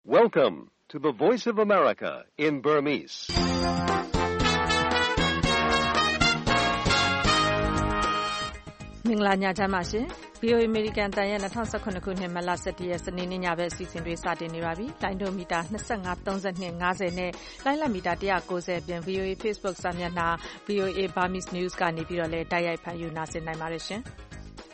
Welcome to the Voice of America in Burmese. ။မင်္ဂလာညချမ်းပါရှင်။ VOA American တန်ရဲ့2019ခုနှစ်မတ်လ17ရက်စနေနေ့ညဘက်အစီအစဉ်တွေစတင်နေပါပြီ။လိုင်းဒိုမီတာ25 32 50နဲ့လိုင်းလတ်မီတာ190ပြင် VOA Facebook စာမျက်နှာ VOA Burmese News ကနေပြီးတော့လည်းတိုက်ရိုက်ဖန်ယူနာဆင်နိုင်ပါတယ်ရှင်။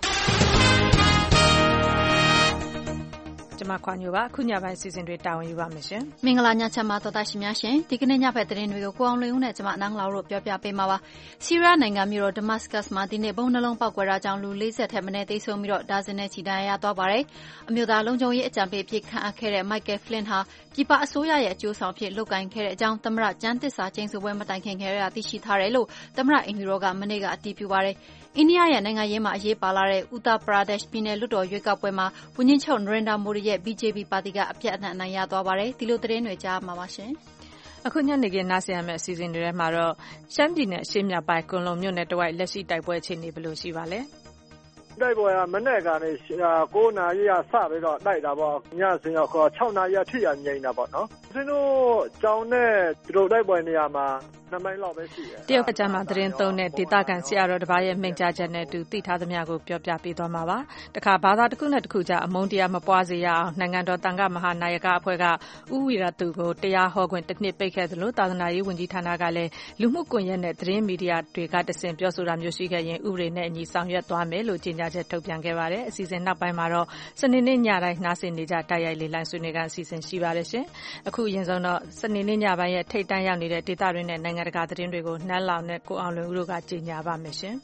ကျမခွာညိုပါအခုညပိုင်းစီစဉ်တွေတာဝန်ယူပါမယ်ရှင်။မင်္ဂလာညချမ်းပါတော်တာရှင်များရှင်။ဒီကနေ့ညဘက်သတင်းတွေကိုကိုအောင်လွင်ဦးနဲ့ကျမအနန်းလောက်တို့ပြောပြပေးမှာပါ။ဆီးရီးယားနိုင်ငံမြို့တော်ဒမတ်စကတ်မှာဒီနေ့ဘုံနှလုံးပေါက်ကွဲတာကြောင့်လူ40ထက်မနည်းသေဆုံးပြီးတော့ဒါဇင်နဲ့ချီဒဏ်ရာရသွားပါတယ်။အမျိုးသားလုံခြုံရေးအကြံပေးအဖြစ်ခန့်အပ်ခဲ့တဲ့ Michael Flynn ဟာပြည်ပအစိုးရရဲ့အကျိုးဆောင်ဖြစ်လုပ်ကိုင်ခဲ့တဲ့အကြောင်းသမ္မတကျန်းသစ္စာကျိန်ဆိုပွဲမတိုင်ခင်ခဲ့ရတာသိရှိထားတယ်လို့သမ္မတအင်ဂျီရောကမနေ့ကအတည်ပြုပါတယ်။အိန္ဒိယရဲ့နိုင်ငံရေးမှာအရေးပါလာတဲ့ Uttar Pradesh ပြည်နယ်လွှတ်တော်ရွေးကောက်ပွဲမှာဝန်ကြီးချုပ် Narendra Modi ရဲ့ BJP ပါတီကအပြတ်အသတ်အနိုင်ရသွားပါတယ်။ဒီလိုသတင်းတွေကြားမှာပါရှင်။အခုညနေခင်းနားဆင်ရမယ့်အစီအစဉ်တွေထဲမှာတော့ရှမ်းပြည်နယ်အရှေ့မြောက်ပိုင်းကွန်လုံမြို့နယ်တဝိုက်လက်ရှိတိုက်ပွဲအခြေအနေဘယ်လိုရှိပါလဲ။တိုက်ပွဲကမနေ့ကနေ9နာရီကစပြီးတော့တိုက်တာပေါ့ညစဉ်ရောက်6နာရီထိရငြိမ်တာပေါ့နော်။သူတို့ကြောင်းနဲ့သူတို့တိုက်ပွဲနေရာမှာ2မိုင်လောက်ပဲရှိတယ်။တရုတ်ကကြမှာသတင်းသုံးတဲ့ဒေသခံဆရာတော်တစ်ပါးရဲ့မိန့်ကြားချက်နဲ့တူသိထားသမျှကိုပြောပြပေးသွားမှာပါ။တခါဘာသာတစ်ခုနဲ့တစ်ခုကြားအမုန်းတရားမပွားစေရအောင်နိုင်ငံတော်တန်ခါမဟာနာယကအဖွဲ့ကဥဝီရသူကိုတရားဟောခွင့်တစ်နှစ်ပိတ်ခဲ့သလိုသာသနာရေးဝန်ကြီးဌာနကလည်းလူမှုကွန်ရက်နဲ့သတင်းမီဒီယာတွေကတဆင့်ပြောဆိုတာမျိုးရှိခဲ့ရင်ဥပဒေနဲ့အညီဆောင်ရွက်သွားမယ်လို့ကြေညာချက်ထုတ်ပြန်ခဲ့ပါတယ်။အစီအစဉ်နောက်ပိုင်းမှာတော့စနေနေ့ညတိုင်းနားဆင်နေကြတိုက်ရိုက်လေလိုင်းဆွေးနွေးကအစီအစဉ်ရှိပါတယ်ရှင်။အခုအရင်ဆုံးတော့စနေနေ့ညပိုင်းရဲ့ထိပ်တန်းရောက်နေတဲ့ဒေသတွေနဲ့နိုင်ငံတကာသတင်းတွေကိုနန်းလောင်နဲ့ကိုအောင်လွင်ဦးတို့ကကြေညာပါမယ်ရှင်။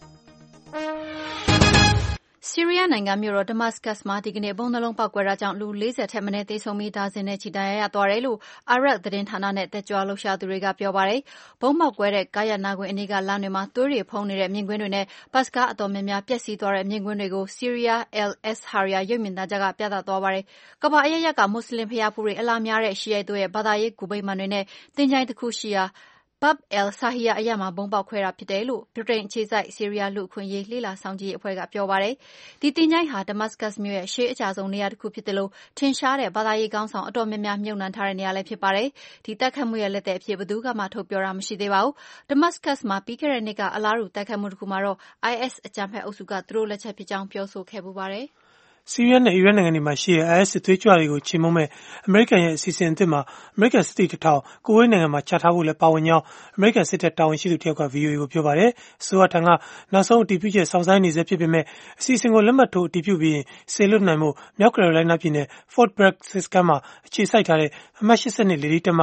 ဆီးရီးယားနိုင်ငံမြို့တော်ဒမတ်စကတ်မှာဒီကနေ့ဘုံနှလုံးပေါက်ကွဲတာကြောင့်လူ40ထက်မနည်းသေဆုံးပြီးဒါဇင်နဲ့ချီဒဏ်ရာရသွားတယ်လို့အာရပ်သတင်းဌာနနဲ့တက်ကြွလှုပ်ရှားသူတွေကပြောပါတယ်။ဘုံပေါက်ကွဲတဲ့ကားရနာကွင်းအနီးကလမ်းတွေမှာသွေးတွေဖုံးနေတဲ့မြင်ကွင်းတွေနဲ့ဘတ်စကားအတော်များများပျက်စီးသွားတဲ့မြင်ကွင်းတွေကိုဆီးရီးယား El Azharia ရုပ်မြင်သံကြားကပြသသွားပါတယ်။ကမ္ဘာအရပ်ရပ်ကမွတ်စလင်ဘုရားဖူးတွေအလားများတဲ့ရှီယိုက်တို့ရဲ့ဘာသာရေးဂူဗိမာန်တွေနဲ့သင်္ချိုင်းတစ်ခုရှိရာBab el-Sahia အရပ်မှာဘုံပေါက်ခွဲတာဖြစ်တယ်လို့ဗြိတိန်အခြေစိုက်ဆီးရီးယားလူ့အခွင့်အရေးလေ့လာစောင့်ကြည့်ရေးအဖွဲ့ကပြောပါတယ်။ဒီသင်္ချိုင်းဟာဒမတ်စကတ်မြို့ရဲ့ရှေးအကျဆုံးနေရာတစ်ခုဖြစ်တယ်လို့ထင်ရှားတဲ့ဘာသာရေးခေါင်းဆောင်အတော်များများမြုပ်နှံထားတဲ့နေရာလည်းဖြစ်ပါတယ်။ဒီတိုက်ခိုက်မှုရဲ့လက်သည်အဖြစ်ဘယ်သူမှထုတ်ပြောတာမရှိသေးပါဘူး။ဒမတ်စကတ်မှာပြီးခဲ့တဲ့နှစ်ကအလားတူတိုက်ခိုက်မှုတစ်ခုမှာတော့ IS အကြမ်းဖက်အုပ်စုကသူတို့လက်ချက်ဖြစ်ကြောင်းပြောဆိုခဲ့ပူပါတယ်။ဆီးရီးယားနဲ့အီရတ်နိုင်ငံတွေမှာရှိတဲ့ IS စစ်သွေးကြွတွေကိုချေမှုန်းမဲ့အမေရိကန်ရဲ့အစီအစဉ်အသစ်မှာအမေရိကန်စစ်သည်1000ကိုဝေးနိုင်ငံမှာချထားဖို့လည်းပါဝင်ကြောင်းအမေရိကန်စစ်တပ်တာဝန်ရှိသူတစ်ယောက်က VOA ကိုပြောပါတယ်။အစိုးရထံကနောက်ဆုံးအတည်ပြုချက်စောင့်ဆိုင်းနေဆဲဖြစ်ပေမဲ့အစီအစဉ်ကိုလက်မှတ်ထိုးအတည်ပြုပြီးရင်ဆေလွတ်နိုင်မှုမြောက်ကယ်ရိုလိုင်းနားပြည်နယ် Fort Bragg စစ်ကမ်းမှာအခြေစိုက်ထားတဲ့အမှတ်82လေဒီတပ်မ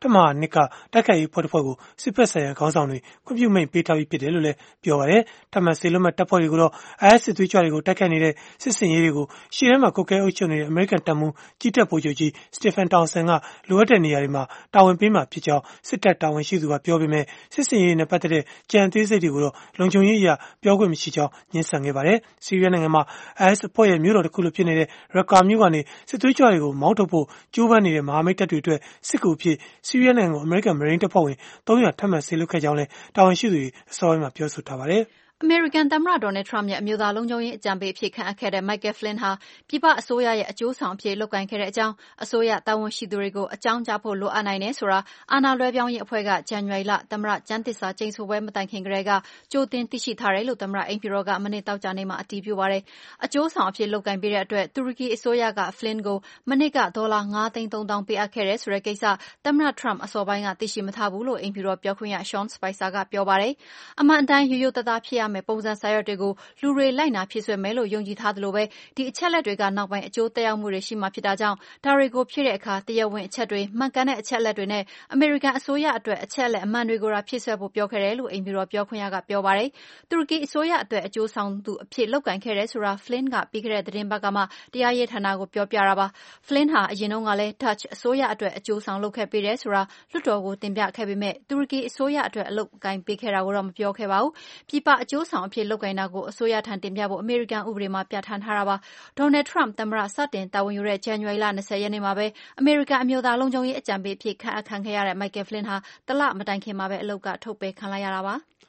2ကတိုက်ခိုက်ရေးဖွဲ့တစ်ဖွဲ့ကိုစစ်ဖက်ဆိုင်ရာခေါင်းဆောင်တွေခွင့်ပြုမိန့်ပေးထားပြီးဖြစ်တယ်လို့လည်းပြောပါတယ်။ထပ်မံဆေလွတ်မဲ့တပ်ဖွဲ့တွေကိုတော့ IS စစ်သွေးကြွတွေကိုတိုက်ခိုက်နေတဲ့စစ်စင်ရေးတွေကိုရှေ့ထဲမှာကုတ်ကဲအုပ်ချုပ်နေတဲ့အမေရိကန်တပ်မှူးကြီးတပ်ဗိုလ်ချုပ်ကြီး Stephen Townsend ကလိုအပ်တဲ့နေရာတွေမှာတာဝန်ပေးမှာဖြစ်ကြောင်းစစ်တပ်တာဝန်ရှိသူကပြောပေမဲ့စစ်စင်ရေးနဲ့ပတ်သက်တဲ့ကြံသေးစိတ်တွေကိုတော့လုံခြုံရေးအရာပြောခွင့်မရှိကြောင်းညှင်းဆန်ခဲ့ပါတယ်။ဆီးရီးယားနိုင်ငံမှာ IS အဖွဲ့ရဲ့မြို့တော်တစ်ခုလိုဖြစ်နေတဲ့ရကာမြို့ကနေစစ်သွေးကြွတွေကိုမောင်းထုတ်ဖို့ကြိုးပမ်းနေတဲ့မဟာမိတ်တပ်တွေအတွက်စစ်ကူအဖြစ်ဆီးရီးယားနိုင်ငံကိုအမေရိကန်မရိန်းတပ်ဖွဲ့ဝင်300ထပ်မံဆေလွတ်ခဲ့ကြောင်းလည်းတာဝန်ရှိသူတွေအစောပိုင်းမှာပြောဆိုထားပါတယ်။အမေရိကန်သမ္မတဒေါ်နယ်ထရမ့်ရဲ့အမျိုးသားလုံခြုံရေးအကြံပေးအဖြစ်ခန့်အပ်ခဲ့တဲ့ Michael Flynn ဟာပြည်ပအစိုးရရဲ့အကျိုးဆောင်အဖြစ်လုပ်ကိုင်ခဲ့တဲ့အကြောင်းအစိုးရတာဝန်ရှိသူတွေကိုအကြောင်းကြားဖို့လိုအပ်နိုင်တယ်ဆိုတာအာဏာလွှဲပြောင်းရေးအဖွဲ့ကဇန်နဝါရီလသမ္မတကျန်းသစ္စာကျိန်ဆိုပွဲမတိုင်ခင်ကတည်းကကြိုတင်သိရှိထားတယ်လို့သမ္မတအိမ်ဖြူတော်ကမနေ့တောက်ကြနေ့မှာအတည်ပြုပါတယ်။အကျိုးဆောင်အဖြစ်လုပ်ကိုင်ပေးတဲ့အတွက်တူရကီအစိုးရက Flynn ကိုမနေ့ကဒေါ်လာ9,300,000ပေးအပ်ခဲ့တယ်ဆိုတဲ့ကိစ္စသမ္မတထရမ့်အစောပိုင်းကသိရှိမထားဘူးလို့အိမ်ဖြူတော်ပြောခွင့်ရ Sean Spicer ကပြောပါတယ်။အမှန်အတိုင်းရိုးရိုးသားသားဖြစ်ရမယ့်ပုံစံစာရွက်တွေကိုလူတွေလိုက်နာဖြည့်စွက်မယ်လို့ယုံကြည်ထားသလိုပဲဒီအချက်လက်တွေကနောက်ပိုင်းအကျိုးသက်ရောက်မှုတွေရှိမှဖြစ်တာကြောင့်ဒါတွေကိုဖြည့်တဲ့အခါတရားဝင်အချက်တွေမှန်ကန်တဲ့အချက်လက်တွေနဲ့အမေရိကန်အစိုးရအတွက်အချက်လက်အမှန်တွေကိုဖြည့်စွက်ဖို့ပြောခဲ့တယ်လို့အိမ်ဖြူတော်ပြောခွင့်ရကပြောပါတယ်။တူရကီအစိုးရအတွက်အကျိုးဆောင်သူအဖြစ်လုပ်ကိုင်ခဲ့တယ်ဆိုတာ Flynn ကပြီးခဲ့တဲ့သတင်းပတ်ကမှတရားရေးဌာနကိုပြောပြတာပါ။ Flynn ဟာအရင်တုန်းကလည်း Dutch အစိုးရအတွက်အကျိုးဆောင်လုပ်ခဲ့ပေးတယ်ဆိုတာလွှတ်တော်ကိုတင်ပြခဲ့ပေမဲ့တူရကီအစိုးရအတွက်အလုပ်ကိုင်ပေးခဲ့တာကိုတော့မပြောခဲ့ပါဘူး။ပြည်ပအကျိုးဆောင်အဖြစ်လုပ်ကိုင်တာကိုအစိုးရထံတင်ပြဖို့အမေရိကန်ဥပဒေမှာပြဋ္ဌာန်းထားတာပါ။ဒေါ်နယ်ထရမ့်သမ္မတစတင်တာဝန်ယူတဲ့ဇန်နဝါရီလ20ရက်နေ့မှာပဲအမေရိကန်အမျိုးသားလုံခြုံရေးအကြံပေးအဖြစ်ခန့်အပ်ခံခဲ့ရတဲ့ Michael Flynn ဟာတလမတိုင်ခင်မှာပဲအလုပ်ကထုတ်ပယ်ခံလိုက်ရတာပါ။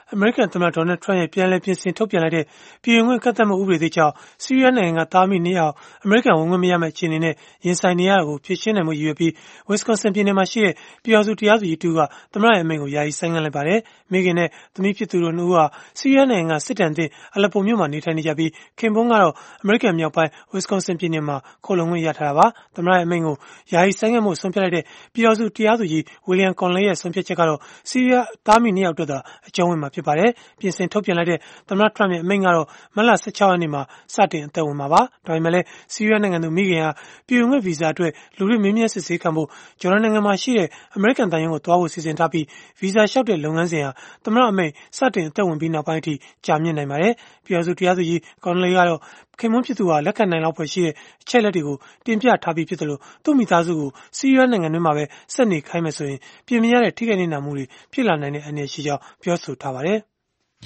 အမေရိကန်သမ္မတ Donald Trump ရဲ့ပြန်လည်ပြင်ဆင်ထုတ်ပြန်လိုက်တဲ့ပြည်ဝင်ခွင့်ကန့်သတ်မှုဥပဒေသစ်ကြောင့်ဆီးရီးယားနိုင်ငံကသားအမိ2ယောက်အမေရိကန်ဝင်ခွင့်မရမယ့်အခြေအနေနဲ့ရင်ဆိုင်နေရတာကိုဖြေရှင်းနိုင်မှုရည်ရွယ်ပြီး Wisconsin ပြည်နယ်မှာရှိတဲ့ပြည်ထောင်စုတရားသူကြီးတူကသမ္မတရဲ့အမိန့်ကိုယာယီဆိုင်းငံ့လိုက်ပါတယ်။မိခင်နဲ့သမီးဖြစ်သူတို့2ဦးဟာဆီးရီးယားနိုင်ငံကစစ်တမ်းသစ်အလက်ပိုမြို့မှာနေထိုင်နေကြပြီးခင်ပွန်းကတော့အမေရိကန်မြောက်ပိုင်း Wisconsin ပြည်နယ်မှာခိုလုံခွင့်ရထားတာပါ။သမ္မတရဲ့အမိန့်ကိုယာယီဆိုင်းငံ့မှုဆုံးဖြတ်လိုက်တဲ့ပြည်ထောင်စုတရားသူကြီး William Conley ရဲ့ဆုံးဖြတ်ချက်ကတော့ဆီးရီးယားသားအမိ2ယောက်အတွက်သာအကျုံးဝင်မှာဖြစ်ပါတယ်။ပြင်ဆင်ထုတ်ပြန်လိုက်တဲ့သမ္မတ Trump ရဲ့အမိန့်ကတော့မတ်လ16ရက်နေ့မှာစတင်အသက်ဝင်မှာပါ။ဒါပေမဲ့လည်းဆီးရီးယားနိုင်ငံသူမိခင်ဟာပြည်ဝင်ခွင့်ဗီဇာအတွက်လူတွေမေးမြန်းစစ်ဆေးခံဖို့ဂျော်ဒန်နိုင်ငံမှာရှိတဲ့အမေရိကန်သံရုံးကိုသွားဖို့စီစဉ်ထားပြီးဗီဇာလျှောက်တဲ့လုပ်ငန်းစဉ်ဟာသမ္မတအမိန့်စတင်အသက်ဝင်ပြီးနောက်ပိုင်းအထိကြာမြင့်နိုင်ပါတယ်။ပြည်ထောင်စုတရားသူကြီး Conley ကတော့ခင်ပွန်းဖြစ်သူဟာလက်ခံနိုင်လောက်ဖွယ်ရှိတဲ့အချက်လက်တွေကိုတင်ပြထားပြီးဖြစ်တယ်လို့သူ့မိသားစုကိုဆီးရီးယားနိုင်ငံတွင်းမှာပဲဆက်နေခိုင်းမယ်ဆိုရင်ပြင်မရတဲ့ထိခိုက်နေတာမှုတွေဖြစ်လာနိုင်တဲ့အန္တရာယ်ရှိကြောင်းပြောဆိုထားပါတယ်။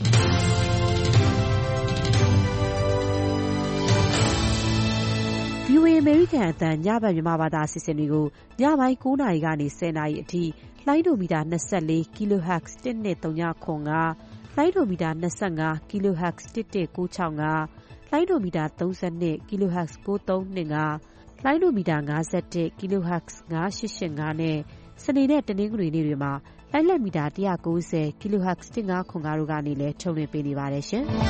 VOA အမေရိကန်အသံညဘက်မြန်မာဘာသာအစီအစဉ်တွေကိုညပိုင်း9:00 နာရီကနေ10:00 နာရီအထိလိုင်းဒိုမီတာ24 kHz 12395လိုင်းဒိုမီတာ25 kHz 11965လိုင်းဒိုမီတာ32 kHz 9325လိုင်းဒိုမီတာ51 kHz 9885နဲ့စနေနဲ့တနင်္ဂနွေနေ့တွေမှာလိုင်းလက်မီတာ190 kHz 1505တို့ကနေလည်းထုတ်လွှင့်ပေးနေပါတယ်ရှင်။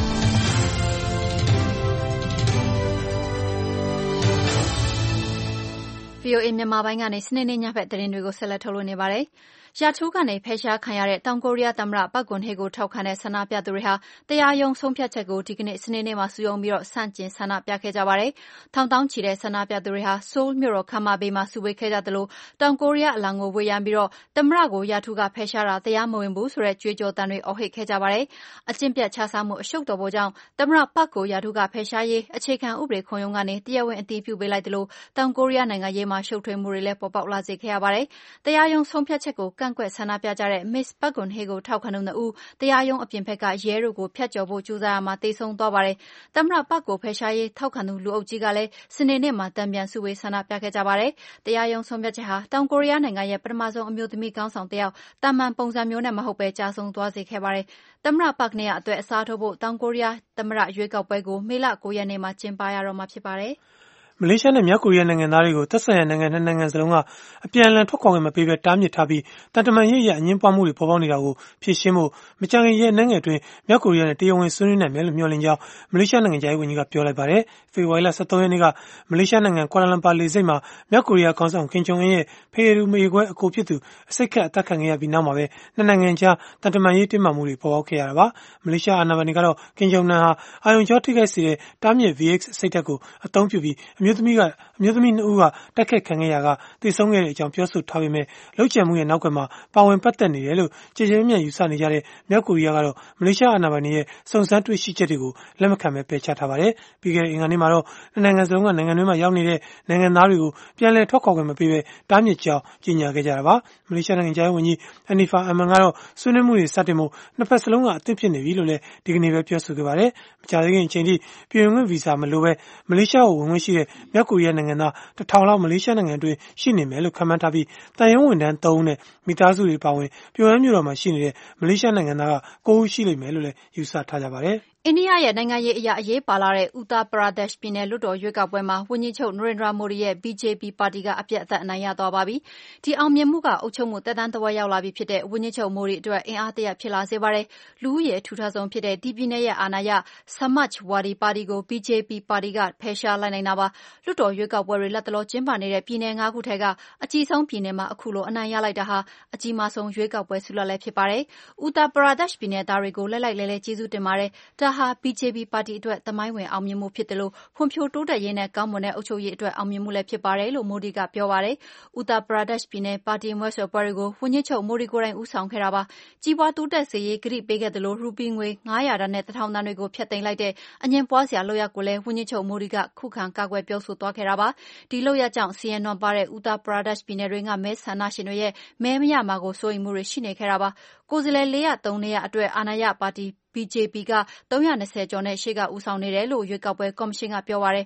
VOA မြန်မာပိုင်းကနေစနေနေ့ညဘက်သတင်းတွေကိုဆက်လက်ထုတ်လွှင့်နေပါတယ်။ရာထူးကနေဖယ်ရှားခံရတဲ့တောင်ကိုရီးယားသမ္မတပတ်ဂွန်ဟေကိုထောက်ခံတဲ့ဆန္ဒပြသူတွေဟာတရားရုံးဆုံးဖြတ်ချက်ကိုဒီကနေ့စနေနေ့မှာစုရုံးပြီးဆန့်ကျင်ဆန္ဒပြခဲ့ကြပါတယ်။ထောင်တောင်းချီတဲ့ဆန္ဒပြသူတွေဟာဆိုးလ်မြို့တော်ခမ်းမဘေးမှာစုဝေးခဲ့ကြသလိုတောင်ကိုရီးယားအလံကိုဝေယမ်းပြီးသမ္မတကိုရာထူးကဖယ်ရှားတာတရားမဝင်ဘူးဆိုတဲ့ကြွေးကြော်သံတွေအော်ဟစ်ခဲ့ကြပါတယ်။အကျင့်ပြတ်ခြစားမှုအရှုပ်တော်ပုံကြောင့်သမ္မတပတ်ကိုရာထူးကဖယ်ရှားရေးအခြေခံဥပဒေခုံရုံးကနေတရားဝင်အတည်ပြုပေးလိုက်သလိုတောင်ကိုရီးယားနိုင်ငံရေးမှာရှုပ်ထွေးမှုတွေလည်းပေါ်ပေါက်လာစေခဲ့ရပါတယ်။တရားရုံးဆုံးဖြတ်ချက်ကိုကန့်ကွက်ဆန္ဒပြကြတဲ့ Miss ပတ်ဂွန်ဟေကိုထောက်ခံသူ2ဦးတရားရုံးအပြင်ဘက်ကရဲတို့ကိုဖျက်ကျော်ဖို့ကြိုးစားရာမှာသေဆုံးသွားပါတယ်။သမ္မတပတ်ကိုဖယ်ရှားရေးထောက်ခံသူလူအုပ်ကြီးကလည်းစနေနေ့မှာတံပြန်စုဝေးဆန္ဒပြခဲ့ကြပါတယ်။တရားရုံးဆုံးဖြတ်ချက်ဟာတောင်ကိုရီးယားနိုင်ငံရဲ့ပထမဆုံးအမျိုးသမီးခေါင်းဆောင်တစ်ယောက်တာမန်ပုံစံမျိုးနဲ့မဟုတ်ပဲကြာဆုံးသွားစေခဲ့ပါတယ်။သမ္မတပတ်နဲ့အတွက်အစားထိုးဖို့တောင်ကိုရီးယားသမ္မတရွေးကောက်ပွဲကိုမေလ9 ရက်နေ့မှာကျင်းပရတော့မှာဖြစ်ပါတယ်။မလေးရှားနဲ့မြောက်ကိုရီးယားနိုင်ငံသားတွေကိုသက်ဆိုင်ရာနိုင်ငံနှစ်နိုင်ငံစလုံးကအပြန်အလှန်ထွက်ခွာခွင့်မပေးဘဲတားမြစ်ထားပြီးတန်တမာရေးအရအငင်းပွားမှုတွေပေါ်ပေါက်နေတာကိုဖြေရှင်းဖို့မကြာခင်ရက်အနည်းငယ်အတွင်းမြောက်ကိုရီးယားနဲ့တရားဝင်ဆွေးနွေးနိုင်မယ်လို့မျှော်လင့်ကြောင်းမလေးရှားနိုင်ငံခြားရေးဝန်ကြီးကပြောလိုက်ပါတယ်။ဖေဖော်ဝါရီလ13ရက်နေ့ကမလေးရှားနိုင်ငံကွာလာလမ်ပါလေဆိပ်မှာမြောက်ကိုရီးယားခေါင်းဆောင်ကင်ဂျုံအင်းရဲ့ဖေရူမေခွဲအကိုဖြစ်သူအစိတ်ခတ်အသက်ခံခဲ့ရပြီးနောက်မှာပဲနှစ်နိုင်ငံကြားတန်တမာရေးတင်းမာမှုတွေပေါ်ပေါက်ခဲ့ရတာပါ။မလေးရှားအာဏာပိုင်တွေကတော့ကင်ဂျုံနန်ဟာအာယုံကြောထိခိုက်စေတဲ့တားမြစ် VX အစိတ်ဓာတ်ကိုအသုံးပြုပြီးအမျိုးသမီး2ဦးကတိုက်ခိုက်ခံခဲ့ရကသေဆုံးခဲ့တဲ့အကြောင်းပြောဆိုထားပေမဲ့လုပ်ကြံမှုရဲ့နောက်ကွယ်မှာပါဝင်ပတ်သက်နေတယ်လို့ကြေကြေမြင့်ယူဆနေကြတဲ့မြောက်ကိုရီးယားကတော့မလေးရှားအာဏာပိုင်တွေရဲ့စုံစမ်းတွေ့ရှိချက်တွေကိုလက်မခံဘဲပယ်ချထားပါတယ်။ပြီးခဲ့တဲ့အင်္ဂါနေ့မှာတော့နိုင်ငံစလုံးကနိုင်ငံတွင်းမှာရောက်နေတဲ့နိုင်ငံသားတွေကိုပြန်လည်ထွက်ခွာခွင့်မပေးဘဲတားမြစ်ကြောင်းကြေညာခဲ့ကြတာပါ။မလေးရှားနိုင်ငံခြားရေးဝန်ကြီးအန်နီဖာအမန်ကတော့ဆွေးနွေးမှုတွေစတင်ဖို့နှစ်ဖက်စလုံးကအသင့်ဖြစ်နေပြီလို့လည်းဒီကနေ့ပဲပြောဆိုခဲ့ပါတယ်။မကြာသေးခင်အချိန်ထိပြည်ဝင်ခွင့်ဗီဇာမလိုဘဲမလေးရှားကိုဝင်ခွင့်ရှိတဲ့မြောက်ကိုရီးယားနိုင်ငံသား1000လောက်မလေးရှားနိုင်ငံတွင်းရှိနေမယ်လို့ခန့်မှန်းထားပြီးတန်ရုံးဝန်ထမ်း3ဦးနဲ့မိသားစုတွေပါဝင်ပြုံးရမ်းမြို့တော်မှာရှိနေတဲ့မလေးရှားနိုင်ငံသားက9ဦးရှိလိမ့်မယ်လို့လည်းယူဆထားကြပါတယ်။အိန္ဒိယရဲ့နိုင်ငံရေးအရအရေးပါလာတဲ့ Uttar Pradesh ပြည်နယ်လွှတ်တော်ရွေးကောက်ပွဲမှာဝန်ကြီးချုပ် Narendra Modi ရဲ့ BJP ပါတီကအပြတ်အသတ်အနိုင်ရသွားပါပြီ။ဒီအောင်မြင်မှုကအုပ်ချုပ်မှုသက်တမ်းတစ်ဝက်ရောက်လာပြီဖြစ်တဲ့ဝန်ကြီးချုပ် Modi အတွက်အင်အားတရဖြစ်လာစေပါတယ်။လူဦးရေအထူထပ်ဆုံးဖြစ်တဲ့ဒီပြည်နယ်ရဲ့အာဏာရ Samajwadi ပါတီကို BJP ပါတီကဖယ်ရှားလိုက်နိုင်တာပါ။လွှတ်တော်ရွေးကောက်ပွဲတွေလတ်တလောကျင်းပနေတဲ့ပြည်နယ်5ခုထဲကအကြီးဆုံးပြည်နယ်မှာအခုလိုအနိုင်ရလိုက်တာဟာအကြီးမားဆုံးရွေးကောက်ပွဲဆုလဒ်လည်းဖြစ်ပါတယ်။ Uttar Pradesh ပြည်နယ်သားတွေကိုလဲကျေးဇူးတင်ပါတယ်။ဒါဟာ BJP ပါတီအတွက်သမိုင်းဝင်အောင်မြင်မှုဖြစ်တယ်လို့ဖွံ့ဖြိုးတိုးတက်ရေးနဲ့ကောင်းမွန်တဲ့အုပ်ချုပ်ရေးအတွက်အောင်မြင်မှုလည်းဖြစ်ပါတယ်လို့ Modi ကပြောပါတယ်။ Uttar Pradesh ပြည်နယ်ပါတီမွဲဆွယ်ပွဲတွေကိုဝန်ကြီးချုပ် Modi ကိုယ်တိုင်ဦးဆောင်ခဲ့တာပါ။ကြီးပွားတိုးတက်စေရေးကတိပေးခဲ့သလိုရူပီးငွေ900 တန်နဲ့1000 တန်တွေကိုဖျက်သိမ်းလိုက်တဲ့အငြင်းပွားစရာလုပ်ရပ်ကိုလည်းဝန်ကြီးချုပ် Modi ကခုခံကာကွယ်ပြောဆိုသွားခဲ့တာပါ။ဒီလုပ်ရပ်ကြောင့်ဆင်းရဲနွမ်းပါးတဲ့ Uttar Pradesh ပြည်နယ်တွင်းကမဲဆန္ဒရှင်တွေရဲ့မဲမရမှာကိုစိုးရိမ်မှုတွေရှိနေခဲ့တာပါ။ကိုယ်စားလှယ်403နေရာအတွက်အာဏာရပါတီBJP က320ကျော်နဲ့ရှေ့ကဦးဆောင်နေတယ်လို့ရွေးကောက်ပွဲကော်မရှင်ကပြောပါတယ်။